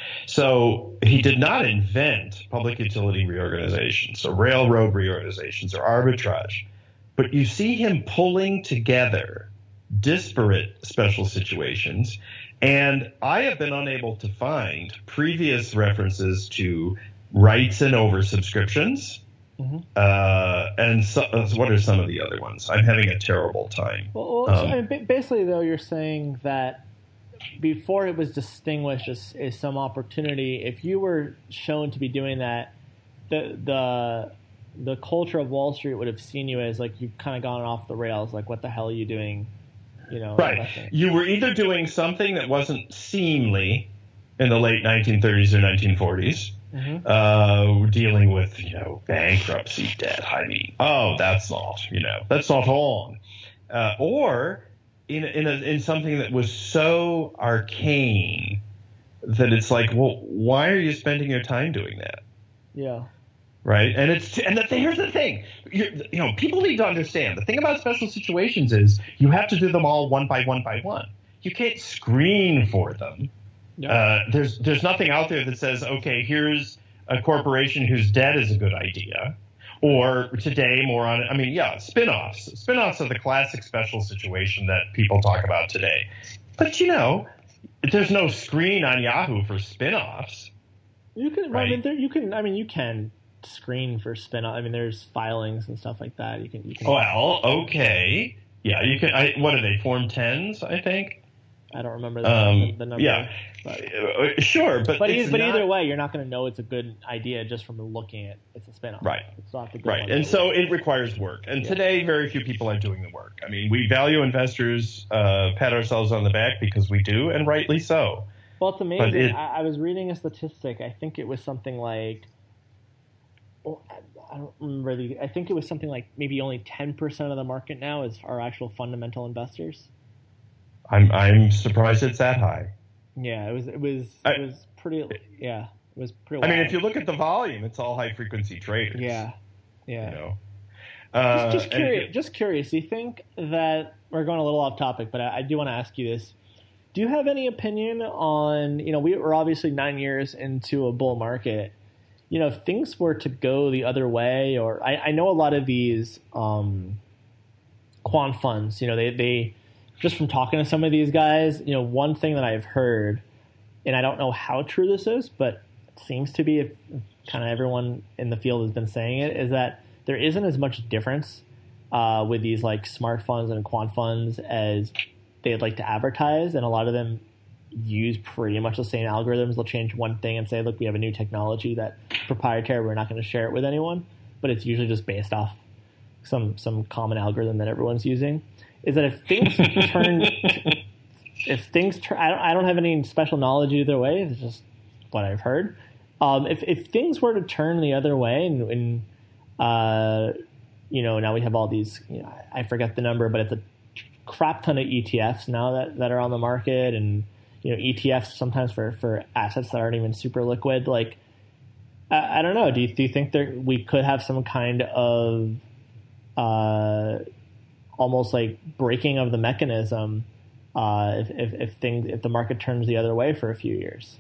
So he did not invent public utility reorganizations, or railroad reorganizations, or arbitrage, but you see him pulling together disparate special situations. And I have been unable to find previous references to rights and oversubscriptions. Mm-hmm. Uh, and so, what are some of the other ones? I'm having a terrible time. Well, well um, so, I mean, basically, though, you're saying that before it was distinguished as, as some opportunity, if you were shown to be doing that, the the the culture of Wall Street would have seen you as like you've kind of gone off the rails. Like, what the hell are you doing? You know, right. Investing. You were either doing something that wasn't seemly in the late nineteen thirties or nineteen forties, mm-hmm. uh, dealing with, you know, bankruptcy debt. I mean, oh, that's not, you know, that's not on. Uh, or in in, a, in something that was so arcane that it's like, well, why are you spending your time doing that? Yeah. Right. And it's and the, here's the thing, you, you know, people need to understand the thing about special situations is you have to do them all one by one by one. You can't screen for them. Yeah. Uh, there's there's nothing out there that says, OK, here's a corporation whose debt is a good idea. Or today more on I mean, yeah, spinoffs. Spinoffs are the classic special situation that people talk about today. But, you know, there's no screen on Yahoo for spinoffs. You can right? I mean, there, you can I mean, you can. Screen for spin-off. I mean, there's filings and stuff like that. You can. You can well, okay, yeah, you can. I, what are they? Form tens, I think. I don't remember the, um, the, the number. Yeah, but, sure, but but, it's but not, either way, you're not going to know it's a good idea just from looking at it's a spin-off. Right. It's not the good right, and so it requires work. And yeah. today, very few people are doing the work. I mean, we value investors, uh, pat ourselves on the back because we do, and rightly so. Well, it's amazing. It, I, I was reading a statistic. I think it was something like. Well, I don't remember the. I think it was something like maybe only ten percent of the market now is are actual fundamental investors. I'm I'm surprised it's that high. Yeah, it was it was I, it was pretty. Yeah, it was pretty. I wild. mean, if you look at the volume, it's all high frequency traders. Yeah, yeah. You know, uh, just, just curious. It, just curious. Do you think that we're going a little off topic, but I, I do want to ask you this? Do you have any opinion on? You know, we we're obviously nine years into a bull market. You know, if things were to go the other way, or I, I know a lot of these um, quant funds, you know, they, they just from talking to some of these guys, you know, one thing that I've heard, and I don't know how true this is, but it seems to be, if kind of everyone in the field has been saying it, is that there isn't as much difference uh, with these like smart funds and quant funds as they'd like to advertise, and a lot of them use pretty much the same algorithms. They'll change one thing and say, look, we have a new technology that's proprietary. We're not going to share it with anyone. But it's usually just based off some some common algorithm that everyone's using. Is that if things turn, if things turn, I don't, I don't have any special knowledge either way. It's just what I've heard. Um, if, if things were to turn the other way and, and uh, you know, now we have all these, you know, I forget the number, but it's a crap ton of E T Fs now that, that are on the market, and you know, E T Fs sometimes for, for assets that aren't even super liquid. Like, I, I don't know. Do you, do you think there we could have some kind of uh, almost like breaking of the mechanism uh, if, if, if things if the market turns the other way for a few years?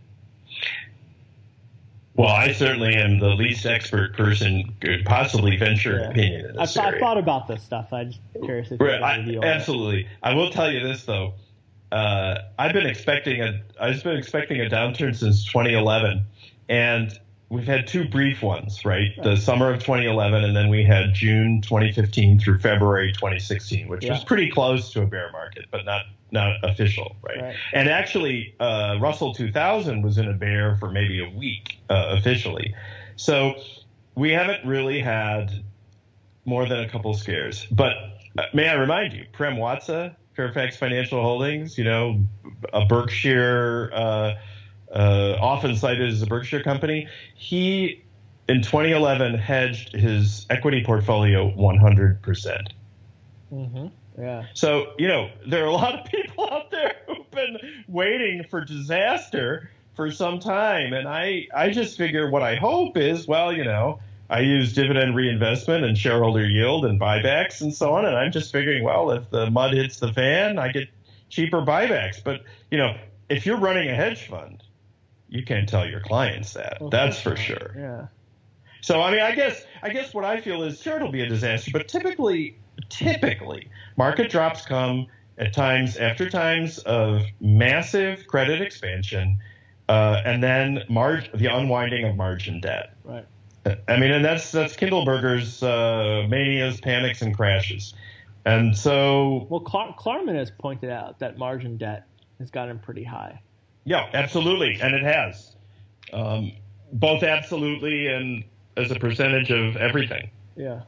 Well, I certainly am the least expert person could possibly venture yeah. an opinion in this I've, area. I've thought about this stuff. I'm just curious if right, you have a view on absolutely. it. I will tell you this though. Uh, I've been expecting a I've been expecting a downturn since twenty eleven, and we've had two brief ones, right? The summer of twenty eleven, and then we had June twenty fifteen through February twenty sixteen, which yeah. was pretty close to a bear market, but not not official, right? right. And actually, uh, Russell two thousand was in a bear for maybe a week uh, officially. So we haven't really had more than a couple scares. But uh, may I remind you, Prem Watsa, Fairfax Financial Holdings, you know, a Berkshire, uh, uh, often cited as a Berkshire company, he, in twenty eleven, hedged his equity portfolio one hundred percent. Mm-hmm. Yeah. So, you know, there are a lot of people out there who've been waiting for disaster for some time. And I, I just figure what I hope is, well, you know, I use dividend reinvestment and shareholder yield and buybacks and so on. And I'm just figuring, well, if the mud hits the fan, I get cheaper buybacks. But, you know, if you're running a hedge fund, you can't tell your clients that. Well, that's for sure. Yeah. So, I mean, I guess I guess what I feel is, sure, it'll be a disaster. But typically, typically, market drops come at times after times of massive credit expansion uh, and then mar- the unwinding of margin debt. Right. I mean, and that's that's Kindleberger's uh, manias, panics, and crashes. And so... Well, Klar- Klarman has pointed out that margin debt has gotten pretty high. Yeah, absolutely. And it has. Um, both absolutely and as a percentage of everything. Yeah.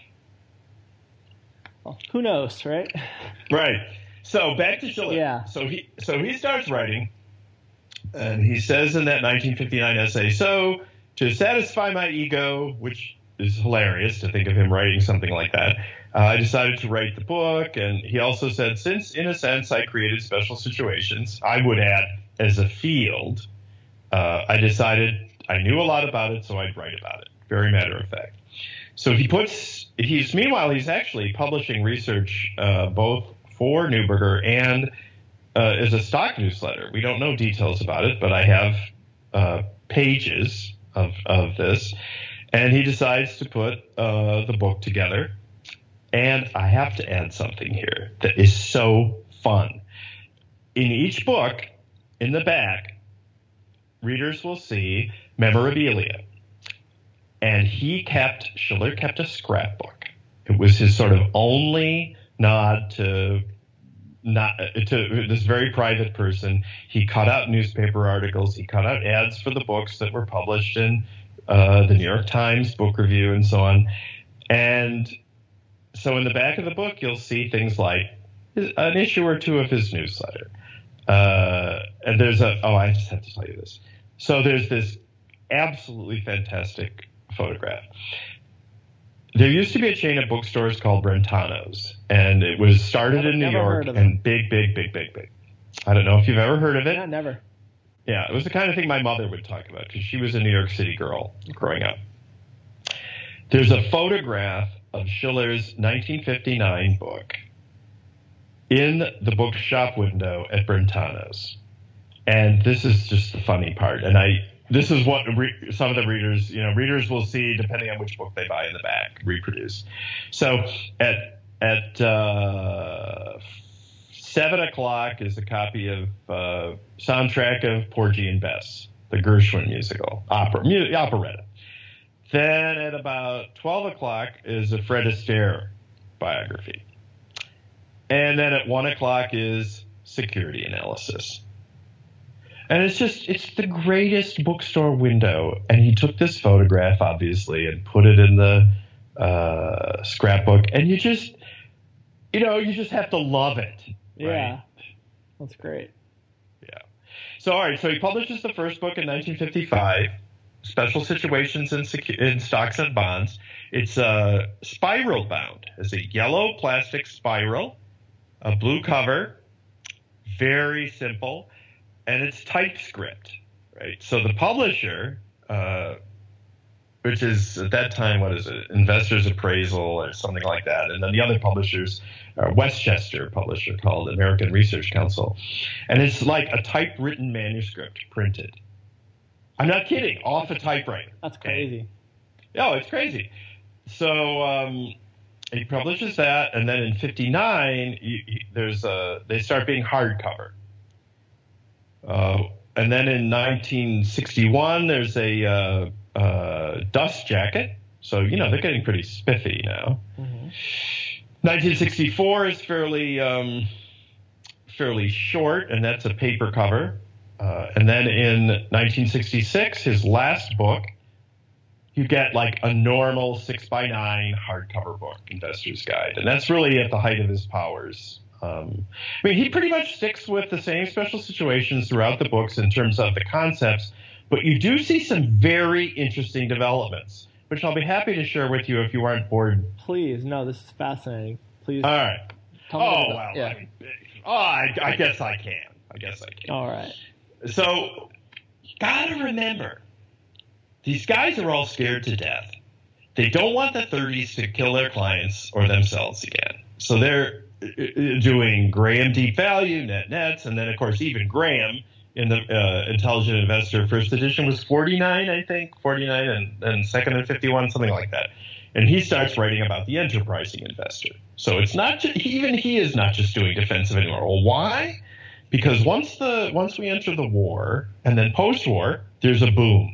Well, who knows, right? Right. So back to Shiller. Yeah. So he so he starts writing, and he says in that nineteen fifty-nine essay, so to satisfy my ego, which is hilarious to think of him writing something like that, uh, I decided to write the book. And he also said, since in a sense I created special situations, I would add as a field, uh, I decided I knew a lot about it, so I'd write about it. Very matter of fact. So he puts, he's, meanwhile, he's actually publishing research uh, both for Neuberger and uh, as a stock newsletter. We don't know details about it, but I have uh, pages of, of this. And he decides to put uh, the book together. And I have to add something here that is so fun. In each book, in the back, readers will see memorabilia. And he kept, Shiller kept a scrapbook. It was his sort of only nod to not to this very private person. He cut out newspaper articles. He cut out ads for the books that were published in uh, the New York Times Book Review and so on. And so in the back of the book, you'll see things like an issue or two of his newsletter. Uh, and there's a, oh, I just have to tell you this. So there's this absolutely fantastic photograph. There used to be a chain of bookstores called Brentano's, and it was started in New York and big, big, big, big, big. I don't know if you've ever heard of it. Yeah, never. Yeah, it was the kind of thing my mother would talk about because she was a New York City girl growing up. There's a photograph of Schiller's nineteen fifty-nine book in the bookshop window at Brentano's. And this is just the funny part. And I, this is what re- some of the readers, you know, readers will see depending on which book they buy in the back, reproduce. So at, at, uh, seven o'clock is a copy of, uh, soundtrack of Porgy and Bess, the Gershwin musical, opera, mu- operetta. Then at about twelve o'clock is a Fred Astaire biography. And then at one o'clock is security analysis. And it's just, it's the greatest bookstore window. And he took this photograph, obviously, and put it in the uh, scrapbook. And you just, you know, you just have to love it. Yeah. Right? That's great. Yeah. So, all right. So he publishes the first book in nineteen fifty-five, Special Situations in, Secu- in Stocks and Bonds. It's uh, spiral bound. It's a yellow plastic spiral, a blue cover, very simple. And it's TypeScript, right? So the publisher, uh, which is at that time, what is it, Investors Appraisal or something like that. And then the other publishers are Westchester publisher called American Research Council. And it's like a typewritten manuscript printed. I'm not kidding, off a typewriter. That's crazy. Oh, it's crazy. So um, he publishes that, and then in fifty-nine, you, you, there's a, they start being hardcover. Uh, and then in nineteen sixty-one, there's a, uh, uh, dust jacket. So, you know, they're getting pretty spiffy now. Mm-hmm. nineteen sixty-four is fairly um, fairly short, and that's a paper cover. Uh, and then in nineteen sixty-six, his last book, you get like a normal six by nine hardcover book, Investor's Guide. And that's really at the height of his powers. Um, I mean, he pretty much sticks with the same special situations throughout the books in terms of the concepts, but you do see some very interesting developments, which I'll be happy to share with you if you aren't bored. Please. No, this is fascinating. Please. All right. Tell me Oh, about- well, yeah. I mean, oh, I, I guess I can. I guess I can. All right. So, gotta remember, these guys are all scared to death. They don't want the thirties to kill their clients or themselves again. So they're uh, doing Graham Deep Value, Net Nets, and then, of course, even Graham in the uh, Intelligent Investor first edition was forty-nine, I think, forty-nine, and, and second and fifty-one, something like that. And he starts writing about the enterprising investor. So it's not just, even he is not just doing defensive anymore. Well, why? Because once the once we enter the war, and then post-war, there's a boom.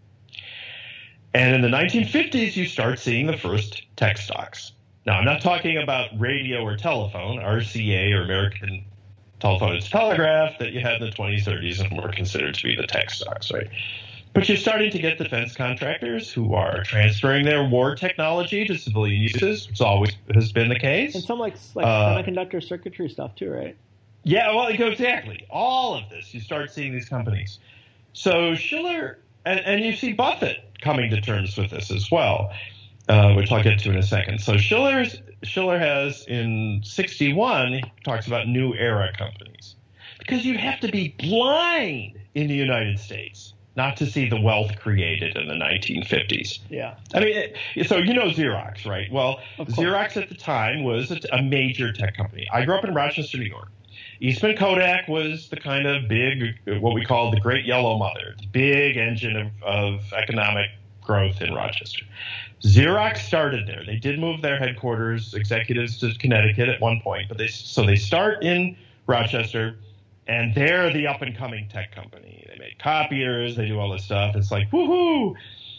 And in the nineteen fifties, you start seeing the first tech stocks. Now, I'm not talking about radio or telephone, R C A or American Telephone and Telegraph that you had in the twenties, thirties, and were considered to be the tech stocks, right? But you're starting to get defense contractors who are transferring their war technology to civilian uses, which always has been the case. And some like like Uh, semiconductor circuitry stuff too, right? Yeah, well, exactly. All of this, you start seeing these companies. So Schiller, and, and you see Buffett coming to terms with this as well, uh, which I'll get to in a second. So Schiller's, Schiller has in sixty-one, he talks about new era companies. Because you have to be blind in the United States not to see the wealth created in the nineteen fifties. Yeah. I mean, it, so you know Xerox, right? Well, Of course. Xerox at the time was a, a major tech company. I grew up in Rochester, New York. Eastman Kodak was the kind of big, what we call the great yellow mother, the big engine of, of economic growth in Rochester. Xerox started there. They did move their headquarters, executives to Connecticut at one point, but they so they start in Rochester, and they're the up-and-coming tech company. They make copiers, they do all this stuff. It's like, woohoo!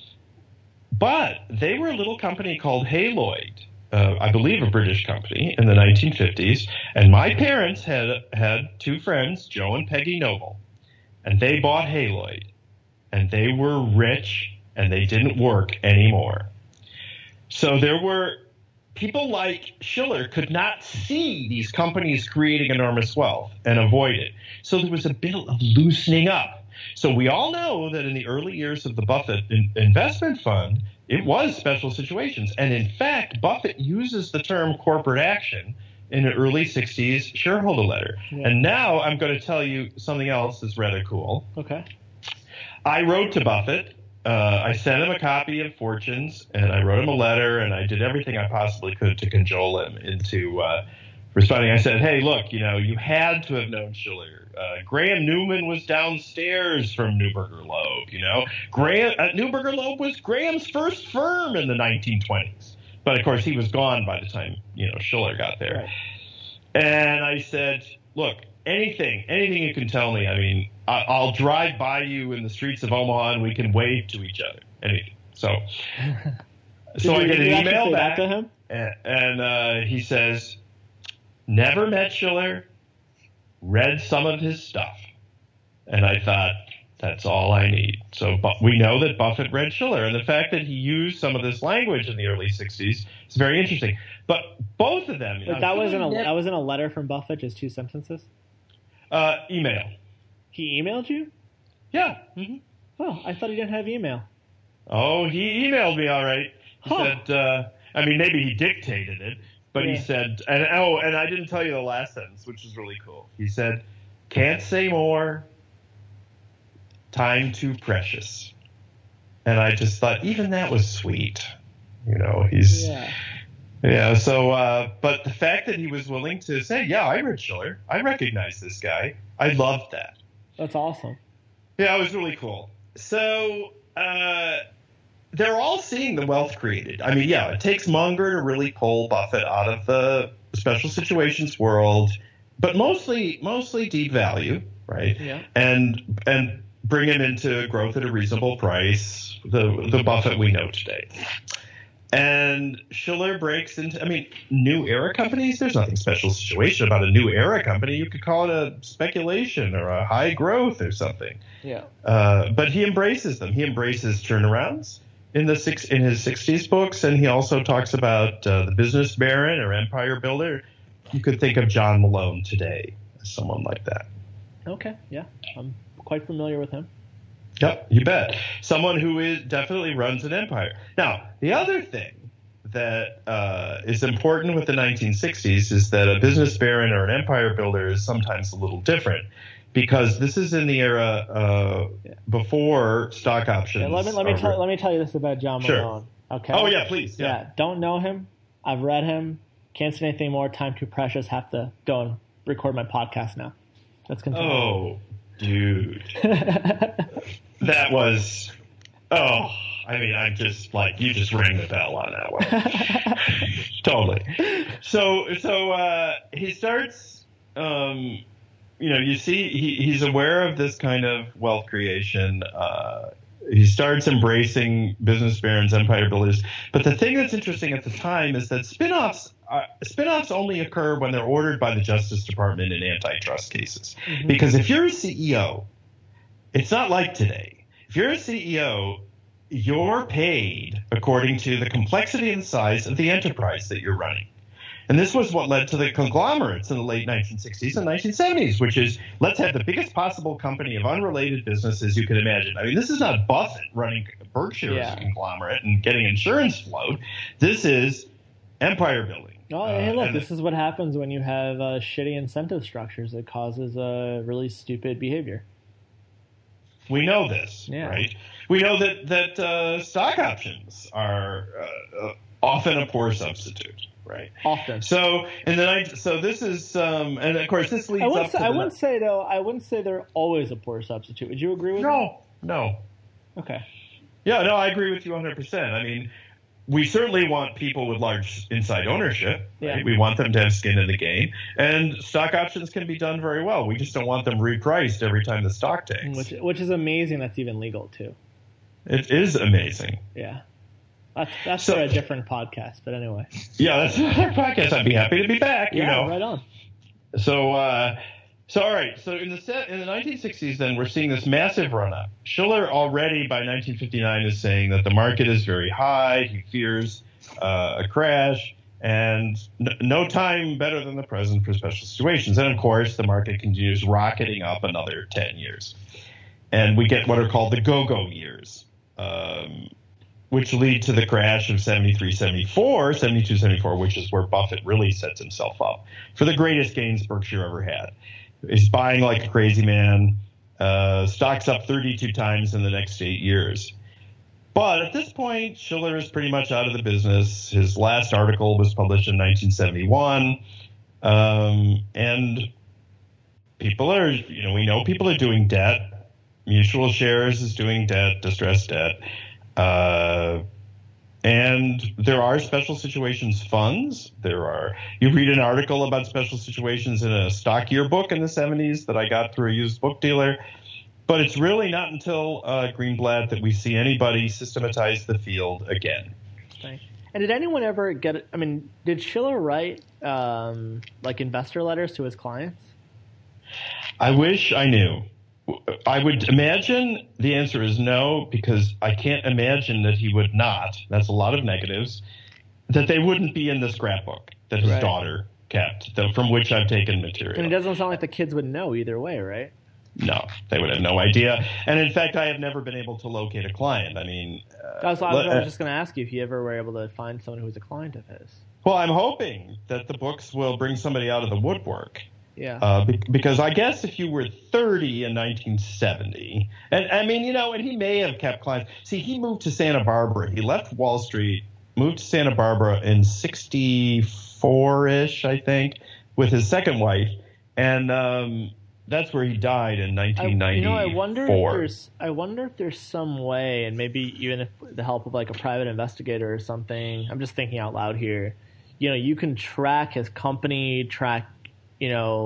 But they were a little company called Haloid. Uh, I believe a British company in the nineteen fifties, and my parents had had two friends, Joe and Peggy Noble, and they bought Haloid, and they were rich, and they didn't work anymore. So there were people like Schiller could not see these companies creating enormous wealth and avoid it. So there was a bit of loosening up. So we all know that in the early years of the Buffett in- investment fund, it was special situations. And in fact, Buffett uses the term corporate action in an early sixties shareholder letter. Yeah. And now I'm going to tell you something else that's rather cool. Okay. I wrote to Buffett. Uh, I sent him a copy of Fortunes, and I wrote him a letter, and I did everything I possibly could to cajole him into uh, responding. I said, hey, look, you know, you had to have known Schiller. Uh, Graham Newman was downstairs from Neuberger Loeb, you know. Graham, uh, Neuberger Loeb was Graham's first firm in the nineteen twenties. But, of course, he was gone by the time, you know, Schiller got there. Right. And I said, look, anything, anything you can tell me. I mean, I, I'll drive by you in the streets of Omaha and we can wave to each other. Anything. So, so I Did get you an actually email say back, that to him? and, and uh, he says, never met Schiller, read some of his stuff. And I thought, that's all I need. So but we know that Buffett read Schiller, and the fact that he used some of this language in the early sixties is very interesting. But both of them, But that wasn't a that wasn't a letter from Buffett, just two sentences. uh, email. He emailed you? Yeah. Mm-hmm. Oh, I thought he didn't have email. Oh, he emailed me all right. He Huh. said, uh, I mean, maybe he dictated it, but Yeah. he said, and oh, and I didn't tell you the last sentence, which is really cool. He said, can't say more, time too precious. And I just thought, even that was sweet. You know, he's, yeah, Yeah. so, uh, but the fact that he was willing to say, yeah, I read Schiller, I recognize this guy, I loved that. That's awesome. Yeah, it was really cool. So uh, they're all seeing the wealth created. I mean, yeah, it takes Munger to really pull Buffett out of the special situations world, but mostly mostly deep value, right? Yeah. And and bring him into growth at a reasonable price, the the Buffett we know today. And Shiller breaks into, I mean, new era companies, there's nothing special situation about a new era company. You could call it a speculation or a high growth or something. Yeah. Uh, but he embraces them. He embraces turnarounds in the six in his sixties books, and he also talks about uh, the business baron or empire builder. You could think of John Malone today as someone like that. Okay, yeah. I'm quite familiar with him. Yep, you bet. Someone who is definitely runs an empire. Now, the other thing that uh, is important with the nineteen sixties is that a business baron or an empire builder is sometimes a little different, because this is in the era uh, yeah. before stock options. Yeah, let me let me are, tell let me tell you this about John sure. Malone. Okay. Oh yeah, please. Yeah. yeah. Don't know him. I've read him. Can't say anything more. Time too precious. Have to go and record my podcast now. Let's continue. Oh, dude. That was, oh, I mean, I'm just like, you just rang the bell on that one. Totally. So, so uh, he starts, um, you know, you see, he, he's aware of this kind of wealth creation. Uh, he starts embracing business barons, empire builders. But the thing that's interesting at the time is that spinoffs, uh, spinoffs only occur when they're ordered by the Justice Department in antitrust cases. Mm-hmm. Because if you're a C E O, it's not like today. If you're a C E O, you're paid according to the complexity and size of the enterprise that you're running. And this was what led to the conglomerates in the late nineteen sixties and nineteen seventies, which is, let's have the biggest possible company of unrelated businesses you can imagine. I mean, this is not Buffett running Berkshire yeah. as a conglomerate and getting insurance float. This is empire building. Oh, hey, look, uh, this is what happens when you have uh, shitty incentive structures. It causes uh, really stupid behavior. We know this, yeah. right? We know that that uh, stock options are uh, often a poor substitute, right? Often. So, and then I, so this is, um, and of course, this leads I wouldn't up say, to I the, wouldn't say though. I wouldn't say they're always a poor substitute. Would you agree with no, me? No, no. Okay. Yeah, no, I agree with you one hundred percent. I mean, we certainly want people with large inside ownership. Right? Yeah. We want them to have skin in the game. And stock options can be done very well. We just don't want them repriced every time the stock tanks. Which, which is amazing that's even legal, too. It is amazing. Yeah. That's, that's so, for a different podcast, but anyway. Yeah, that's another podcast. I'd be happy to be back, yeah, you know. right on. So, uh, so all right. So in the set, in the nineteen sixties, then we're seeing this massive run up. Shiller already by nineteen fifty-nine is saying that the market is very high. He fears uh, a crash, and n- no time better than the present for special situations. And of course, the market continues rocketing up another ten years, and we get what are called the go-go years, um, which lead to the crash of seventy-three, seventy-four, seventy-two, seventy-four, which is where Buffett really sets himself up for the greatest gains Berkshire ever had. He's buying like a crazy man. Uh, stocks up thirty-two times in the next eight years. But at this point, Shiller is pretty much out of the business. His last article was published in nineteen seventy-one. Um, and people are, you know, we know people are doing debt. Mutual Shares is doing debt, distressed debt. Uh, and there are special situations funds. There are, you read an article about special situations in a stock yearbook in the seventies that I got through a used book dealer. But it's really not until uh, Greenblatt that we see anybody systematize the field again. And did anyone ever get it? I mean, did Shiller write um, like investor letters to his clients? I wish I knew. I would imagine the answer is no, because I can't imagine that he would not. That's a lot of negatives. That they wouldn't be in the scrapbook that his right. daughter kept, from which I've taken material. And it doesn't sound like the kids would know either way, right? No, they would have no idea. And in fact, I have never been able to locate a client. I mean, uh, I was, I was, I was just going to ask you if you ever were able to find someone who was a client of his. Well, I'm hoping that the books will bring somebody out of the woodwork. Yeah. Uh, be- because I guess if you were thirty in nineteen seventy, and I mean, you know, and he may have kept clients. See, he moved to Santa Barbara. He left Wall Street, moved to Santa Barbara in sixty-four-ish, I think, with his second wife. And um, that's where he died in nineteen ninety-four. I, you know, I wonder if there's, I wonder if there's some way, and maybe even if the help of like a private investigator or something, I'm just thinking out loud here, you know, you can track his company, track, you know,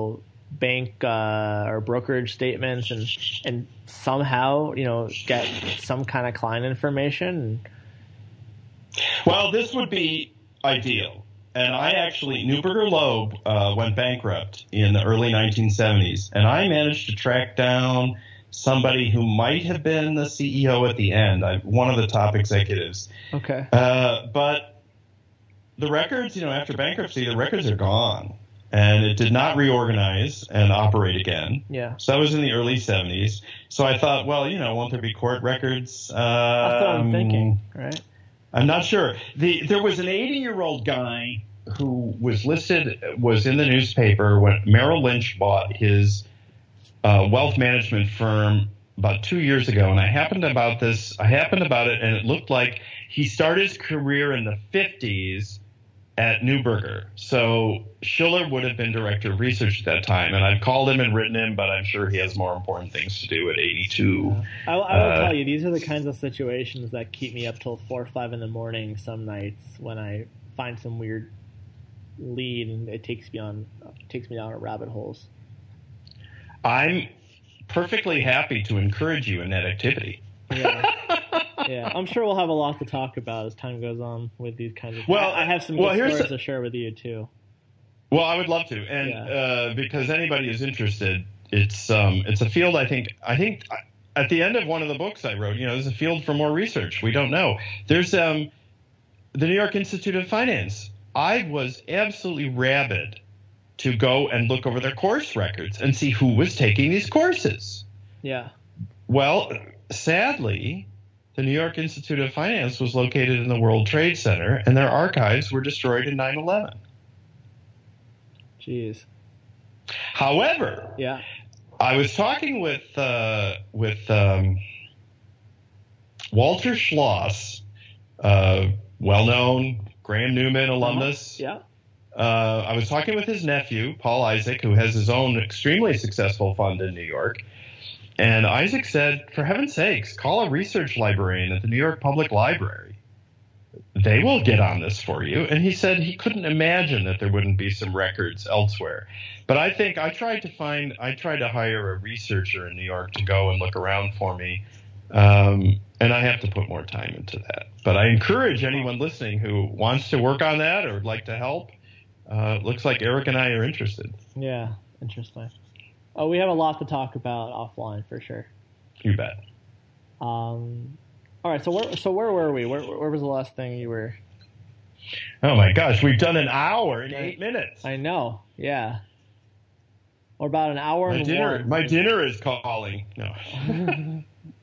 bank uh, or brokerage statements and and somehow, you know, get some kind of client information? Well, this would be ideal. And I actually, Neuberger Loeb uh, went bankrupt in the early nineteen seventies, and I managed to track down somebody who might have been the C E O at the end, I, one of the top executives. Okay. Uh, but the records, you know, after bankruptcy, the records are gone, and it did not reorganize and operate again. Yeah. So that was in the early seventies. So I thought, well, you know, won't there be court records? Um, That's what I'm thinking, right? I'm not sure. The, there was an eighty-year-old guy who was listed, was in the newspaper when Merrill Lynch bought his uh, wealth management firm about two years ago, and I happened about this. I happened about it, and it looked like he started his career in the fifties at Neuberger. So Schiller would have been director of research at that time, and I've called him and written him, but I'm sure he has more important things to do at eighty-two. I, I will uh, tell you, these are the kinds of situations that keep me up till four or five in the morning some nights when I find some weird lead and it takes me on takes me down a rabbit holes. I'm perfectly happy to encourage you in that activity. Yeah. Yeah, I'm sure we'll have a lot to talk about as time goes on with these kinds of. Well, I have some well, good here's stories the- to share with you too. Well, I would love to, and Yeah. uh, because anybody is interested, it's um, it's a field. I think I think at the end of one of the books I wrote, you know, there's a field for more research. We don't know. There's um, the New York Institute of Finance. I was absolutely rabid to go and look over their course records and see who was taking these courses. Yeah. Well, sadly, the New York Institute of Finance was located in the World Trade Center, and their archives were destroyed in nine eleven. Jeez. However, Yeah. I was talking with uh, with um, Walter Schloss, uh, well-known Graham Newman alumnus. Yeah. Uh, I was talking with his nephew, Paul Isaac, who has his own extremely successful fund in New York. And Isaac said, for heaven's sakes, call a research librarian at the New York Public Library. They will get on this for you. And he said he couldn't imagine that there wouldn't be some records elsewhere. But I think I tried to find, I tried to hire a researcher in New York to go and look around for me. Um, and I have to put more time into that. But I encourage anyone listening who wants to work on that or would like to help. Uh, looks like Eric and I are interested. Yeah. Interesting. Oh, we have a lot to talk about offline for sure. You bet. Um, all right. So where, so where were we? Where, where was the last thing you were? Oh my gosh, we've done an hour in eight minutes. I know. Yeah. Or about an hour My and dinner, one. my dinner is calling. No.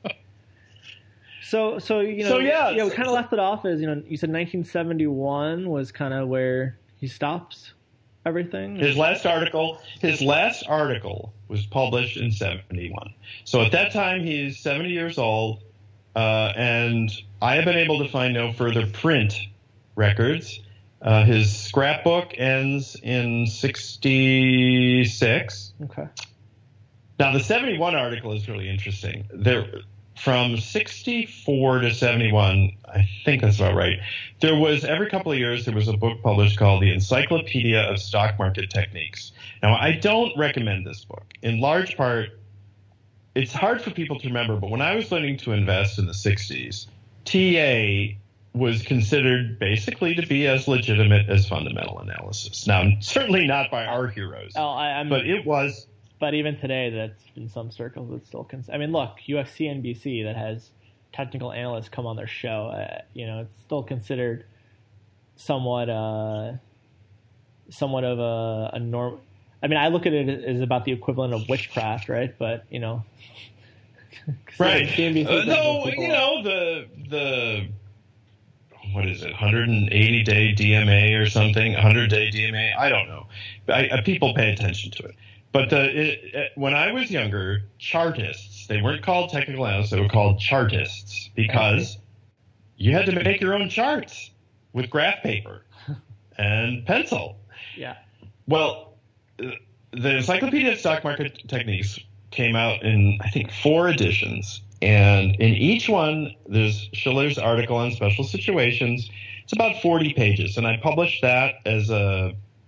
So, so you know, So, yeah, yeah, we so- kind of left it off as, you know, you said nineteen seventy-one was kind of where he stops everything. His last article, his last article was published in seventy-one. So at that time, he's seventy years old, uh, and I have been able to find no further print records. Uh, his scrapbook ends in sixty-six. Okay. Now, the seventy-one article is really interesting. There, from sixty-four to seventy-one, I think that's about right, there was, every couple of years, there was a book published called The Encyclopedia of Stock Market Techniques. Now, I don't recommend this book. In large part, it's hard for people to remember, but when I was learning to invest in the sixties, T A was considered basically to be as legitimate as fundamental analysis. Now, certainly not by our heroes, Oh, I, I'm. but it was. But even today, that's in some circles, it's still. Cons- I mean, look, you have C N B C that has technical analysts come on their show. Uh, you know, it's still considered somewhat, uh, somewhat of a, a norm. I mean, I look at it as about the equivalent of witchcraft, right? But you know, Right. C N B C Uh, does no, people- you know, the the what is it, one hundred eighty day D M A or something, one hundred day D M A? I don't know. I, I, people pay attention to it. But the, it, it, when I was younger, chartists, they weren't called technical analysts, they were called chartists because you had to make your own charts with graph paper and pencil. Yeah. Well, the Encyclopedia of Stock Market Techniques came out in, I think, four editions. And in each one, there's Schiller's article on special situations. It's about forty pages. And I published that as a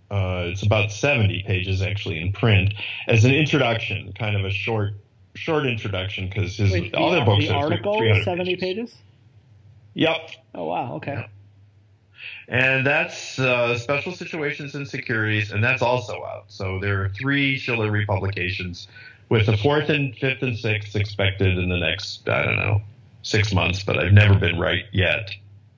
Uh, it's about seventy pages actually in print as an introduction, kind of a short, short introduction because his Wait, other the, books the are article three hundred is seventy pages. pages. Yep. Oh wow. Okay. Yeah. And that's uh, Special Situations and Securities, and that's also out. So there are three Schiller republications, with the fourth and fifth and sixth expected in the next, I don't know, six months. But I've never been right yet.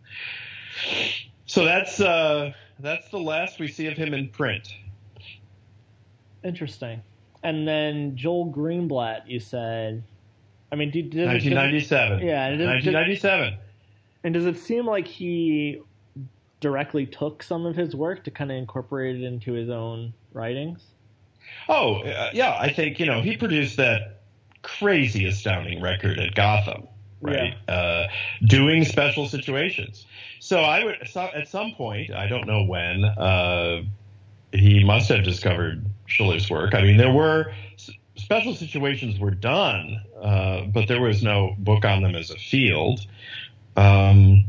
So that's. Uh, That's the last we see of him in print. Interesting. And then Joel Greenblatt, you said. I mean, did, does nineteen ninety-seven. It, does it, yeah, does, nineteen ninety-seven. Does, and does it seem like he directly took some of his work to kind of incorporate it into his own writings? Oh, uh, yeah. I think, you know, he produced that crazy, astounding record at Gotham, right? Yeah. Uh, doing Special Situations. So I would, so at some point, I don't know when, uh, he must have discovered Schiller's work. I mean, there were Special Situations were done, uh, but there was no book on them as a field. Um,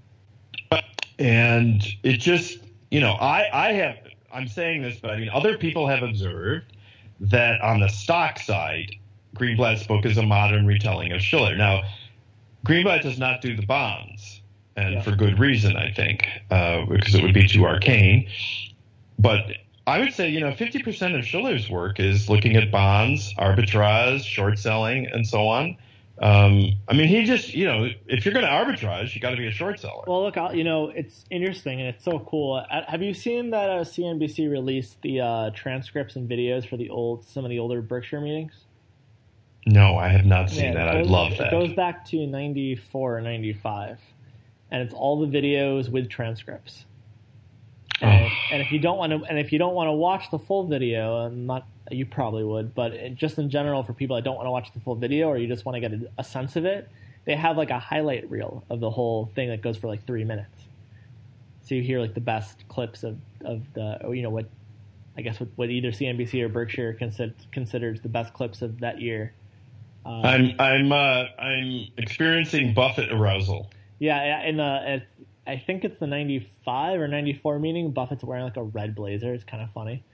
and it just, you know, I, I have, I'm saying this, but I mean, other people have observed that on the stock side, Greenblatt's book is a modern retelling of Schiller. Now, Greenblatt does not do the bonds. And yeah. for good reason, I think, uh, because it would be too arcane. But I would say, you know, fifty percent of Schiller's work is looking at bonds, arbitrage, short selling, and so on. Um, I mean, he just, you know, if you're going to arbitrage, you got to be a short seller. Well, look, you know, it's interesting and it's so cool. Have you seen that uh, C N B C released the uh, transcripts and videos for the old, some of the older Berkshire meetings? No, I have not seen yeah, that. Goes, I'd love that. It goes back to ninety-four or ninety-five. And it's all the videos with transcripts. And, oh. and if you don't want to, and if you don't want to watch the full video, and not you probably would, but it, just in general for people that don't want to watch the full video, or you just want to get a, a sense of it, they have like a highlight reel of the whole thing that goes for like three minutes. So you hear like the best clips of, of the, you know, what I guess what, what either C N B C or Berkshire consider, considers the best clips of that year. Um, I'm I'm uh, I'm experiencing Buffett arousal. Yeah, in the I think it's the ninety-five or ninety-four meeting. Buffett's wearing like a red blazer. It's kind of funny,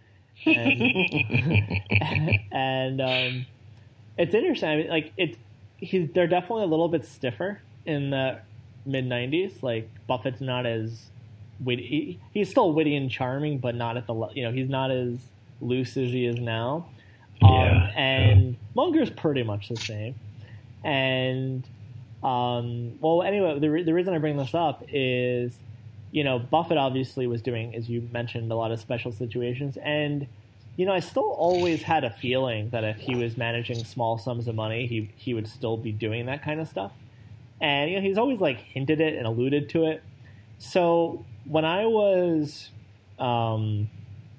and, and um, it's interesting. I mean, like it's he's they're definitely a little bit stiffer in the mid nineties. Like Buffett's not as witty. He's still witty and charming, but not at the you know he's not as loose as he is now. Um, yeah, and yeah. Munger's pretty much the same, and. Um, well, anyway, the, re- the reason I bring this up is, you know, Buffett obviously was doing, as you mentioned, a lot of Special Situations. And, you know, I still always had a feeling that if he was managing small sums of money, he, he would still be doing that kind of stuff. And, you know, he's always, like, hinted it and alluded to it. So when I was, um,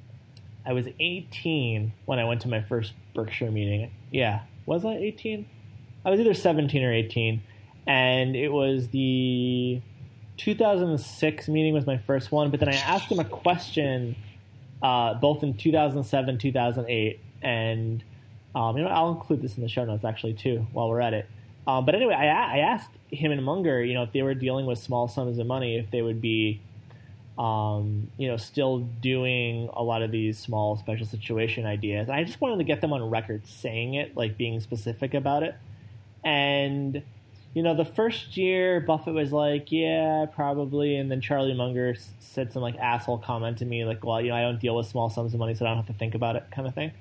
I was eighteen when I went to my first Berkshire meeting. Yeah. Was I eighteen? I was either seventeen or eighteen. And it was the two thousand six meeting was my first one, but then I asked him a question uh, both in two thousand seven, two thousand eight, and um, you know I'll include this in the show notes actually too while we're at it. Um, but anyway, I, I asked him and Munger, you know, if they were dealing with small sums of money, if they would be, um, you know, still doing a lot of these small special situation ideas. And I just wanted to get them on record saying it, like being specific about it, and. You know, the first year, Buffett was like, yeah, probably. And then Charlie Munger said some, like, asshole comment to me, like, well, you know, I don't deal with small sums of money, so I don't have to think about it kind of thing.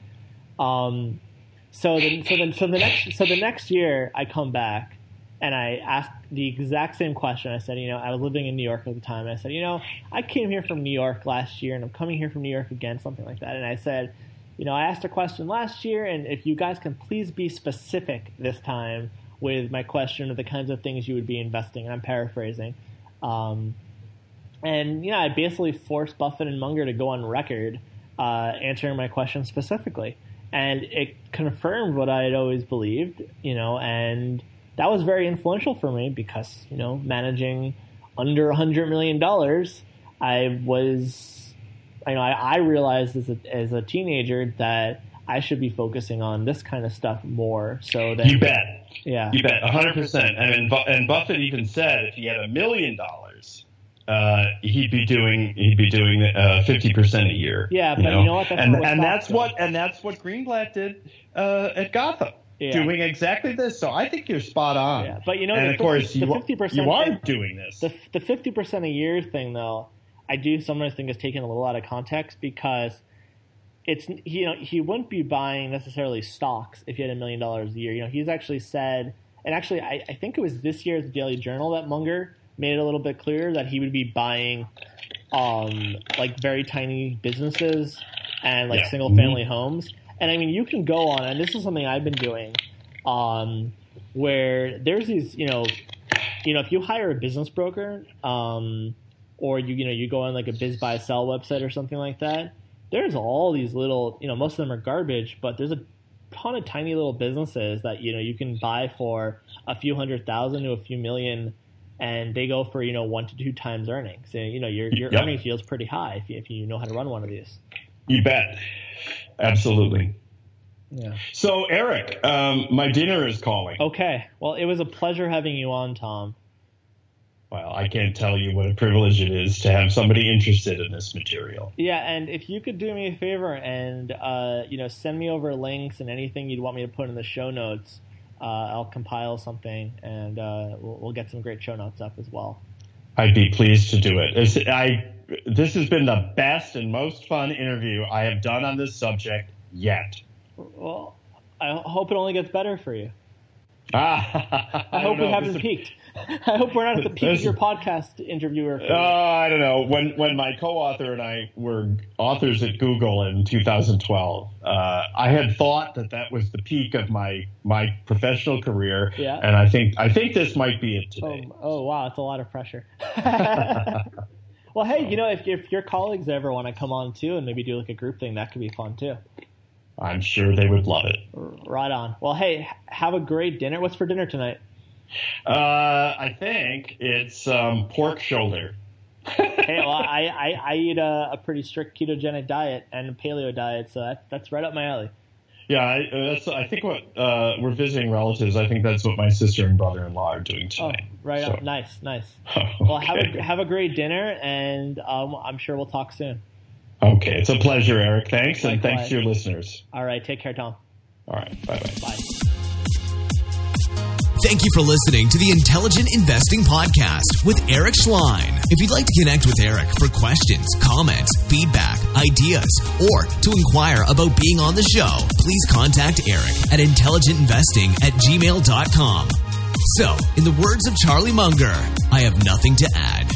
Um, so, then, so, then, so, the next, so the next year, I come back, and I asked the exact same question. I said, you know, I was living in New York at the time. And I said, you know, I came here from New York last year, and I'm coming here from New York again, something like that. And I said, you know, I asked a question last year, and if you guys can please be specific this time with my question of the kinds of things you would be investing. And I'm paraphrasing. Um, and, you know, I basically forced Buffett and Munger to go on record uh, answering my question specifically. And it confirmed what I had always believed, you know, and that was very influential for me because, you know, managing under one hundred million dollars, I was, you know, I, I realized as a, as a teenager that I should be focusing on this kind of stuff more so that... You bet. Yeah. You bet, one hundred percent. And, and Buffett even said if he had a million dollars, uh, he'd be doing he'd be doing uh, fifty percent a year. Yeah, but you know, you know what? That's and what and that's doing. what and that's what Greenblatt did uh, at Gotham, yeah. doing exactly this. So I think you're spot on. Yeah, but you know, and the of course the you, fifty percent you are thing, doing this. The the fifty percent a year thing, though, I do sometimes think is taken a little out of context because it's you know he wouldn't be buying necessarily stocks if he had a million dollars a year. You know, he's actually said, and actually I, I think it was this year's Daily Journal that Munger made it a little bit clearer that he would be buying um, like very tiny businesses and like yeah. single family mm-hmm. homes. And I mean, you can go on, and this is something I've been doing, um, where there's these, you know, you know, if you hire a business broker, um, or you, you know, you go on like a biz buy sell website or something like that, there's all these little, you know, most of them are garbage, but there's a ton of tiny little businesses that, you know, you can buy for a few hundred thousand to a few million, and they go for, you know, one to two times earnings. And, you know, your your yep. earnings yield's pretty high if you, if you know how to run one of these. You bet. Absolutely. Yeah. So, Eric, um, my dinner is calling. Okay. Well, it was a pleasure having you on, Tom. Well, I can't tell you what a privilege it is to have somebody interested in this material. Yeah, and if you could do me a favor and, uh, you know, send me over links and anything you'd want me to put in the show notes, Uh, I'll compile something, and uh, we'll, we'll get some great show notes up as well. I'd be pleased to do it. It's, I, this has been the best and most fun interview I have done on this subject yet. Well, I hope it only gets better for you. Ah, I, I hope we haven't peaked. I hope we're not at the peak of your podcast interviewer. Oh, uh, I don't know. When when my co-author and I were authors at Google in two thousand twelve, uh, I had thought that that was the peak of my my professional career. Yeah. And I think I think this might be it today. Oh, oh wow, it's a lot of pressure. Well, hey, you know, if if your colleagues ever want to come on too and maybe do like a group thing, that could be fun too. I'm sure they would love it. Right on. Well, hey, have a great dinner. What's for dinner tonight? Uh, I think it's um, pork shoulder. Hey, well, I, I, I eat a, a pretty strict ketogenic diet and a paleo diet, so that, that's right up my alley. Yeah, I, that's. I think what uh, we're visiting relatives. I think that's what my sister and brother-in-law are doing tonight. Oh, right so. on. Nice, nice. Okay. Well, have a have a great dinner, and um, I'm sure we'll talk soon. Okay, it's a pleasure, Eric. Thanks, and Likewise. thanks to your listeners. All right, take care, Tom. All right, bye-bye. Bye. Thank you for listening to the Intelligent Investing Podcast with Eric Schleien. If you'd like to connect with Eric for questions, comments, feedback, ideas, or to inquire about being on the show, please contact Eric at intelligent investing at gmail dot com. So, in the words of Charlie Munger, I have nothing to add.